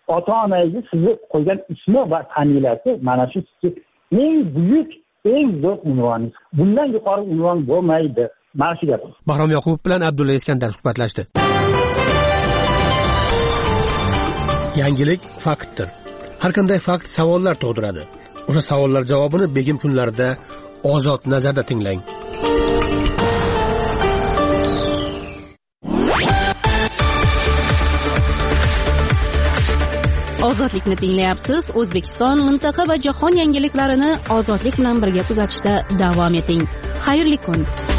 ota onangizni sizni qo'ygan ismi va familiyasi mana shu sizga eng buyuk eng zo'r unvoningiz. Bundan yuqori unvon bo'lmaydi. Mana shu gap. Bahrom Yoqubov bilan Abdulla Iskandar suhbatlashdi. Yangilik faktdir. Har qanday fakt savollar tug'diradi. O'sha savollar javobini begim kunlarida Ozod nazarda tinglang. Ozodlikni tinglayapsiz. O'zbekiston, mintaqa va jahon yangiliklarini ozodlik bilan birga kuzatishda davom eting. Xayrli kun.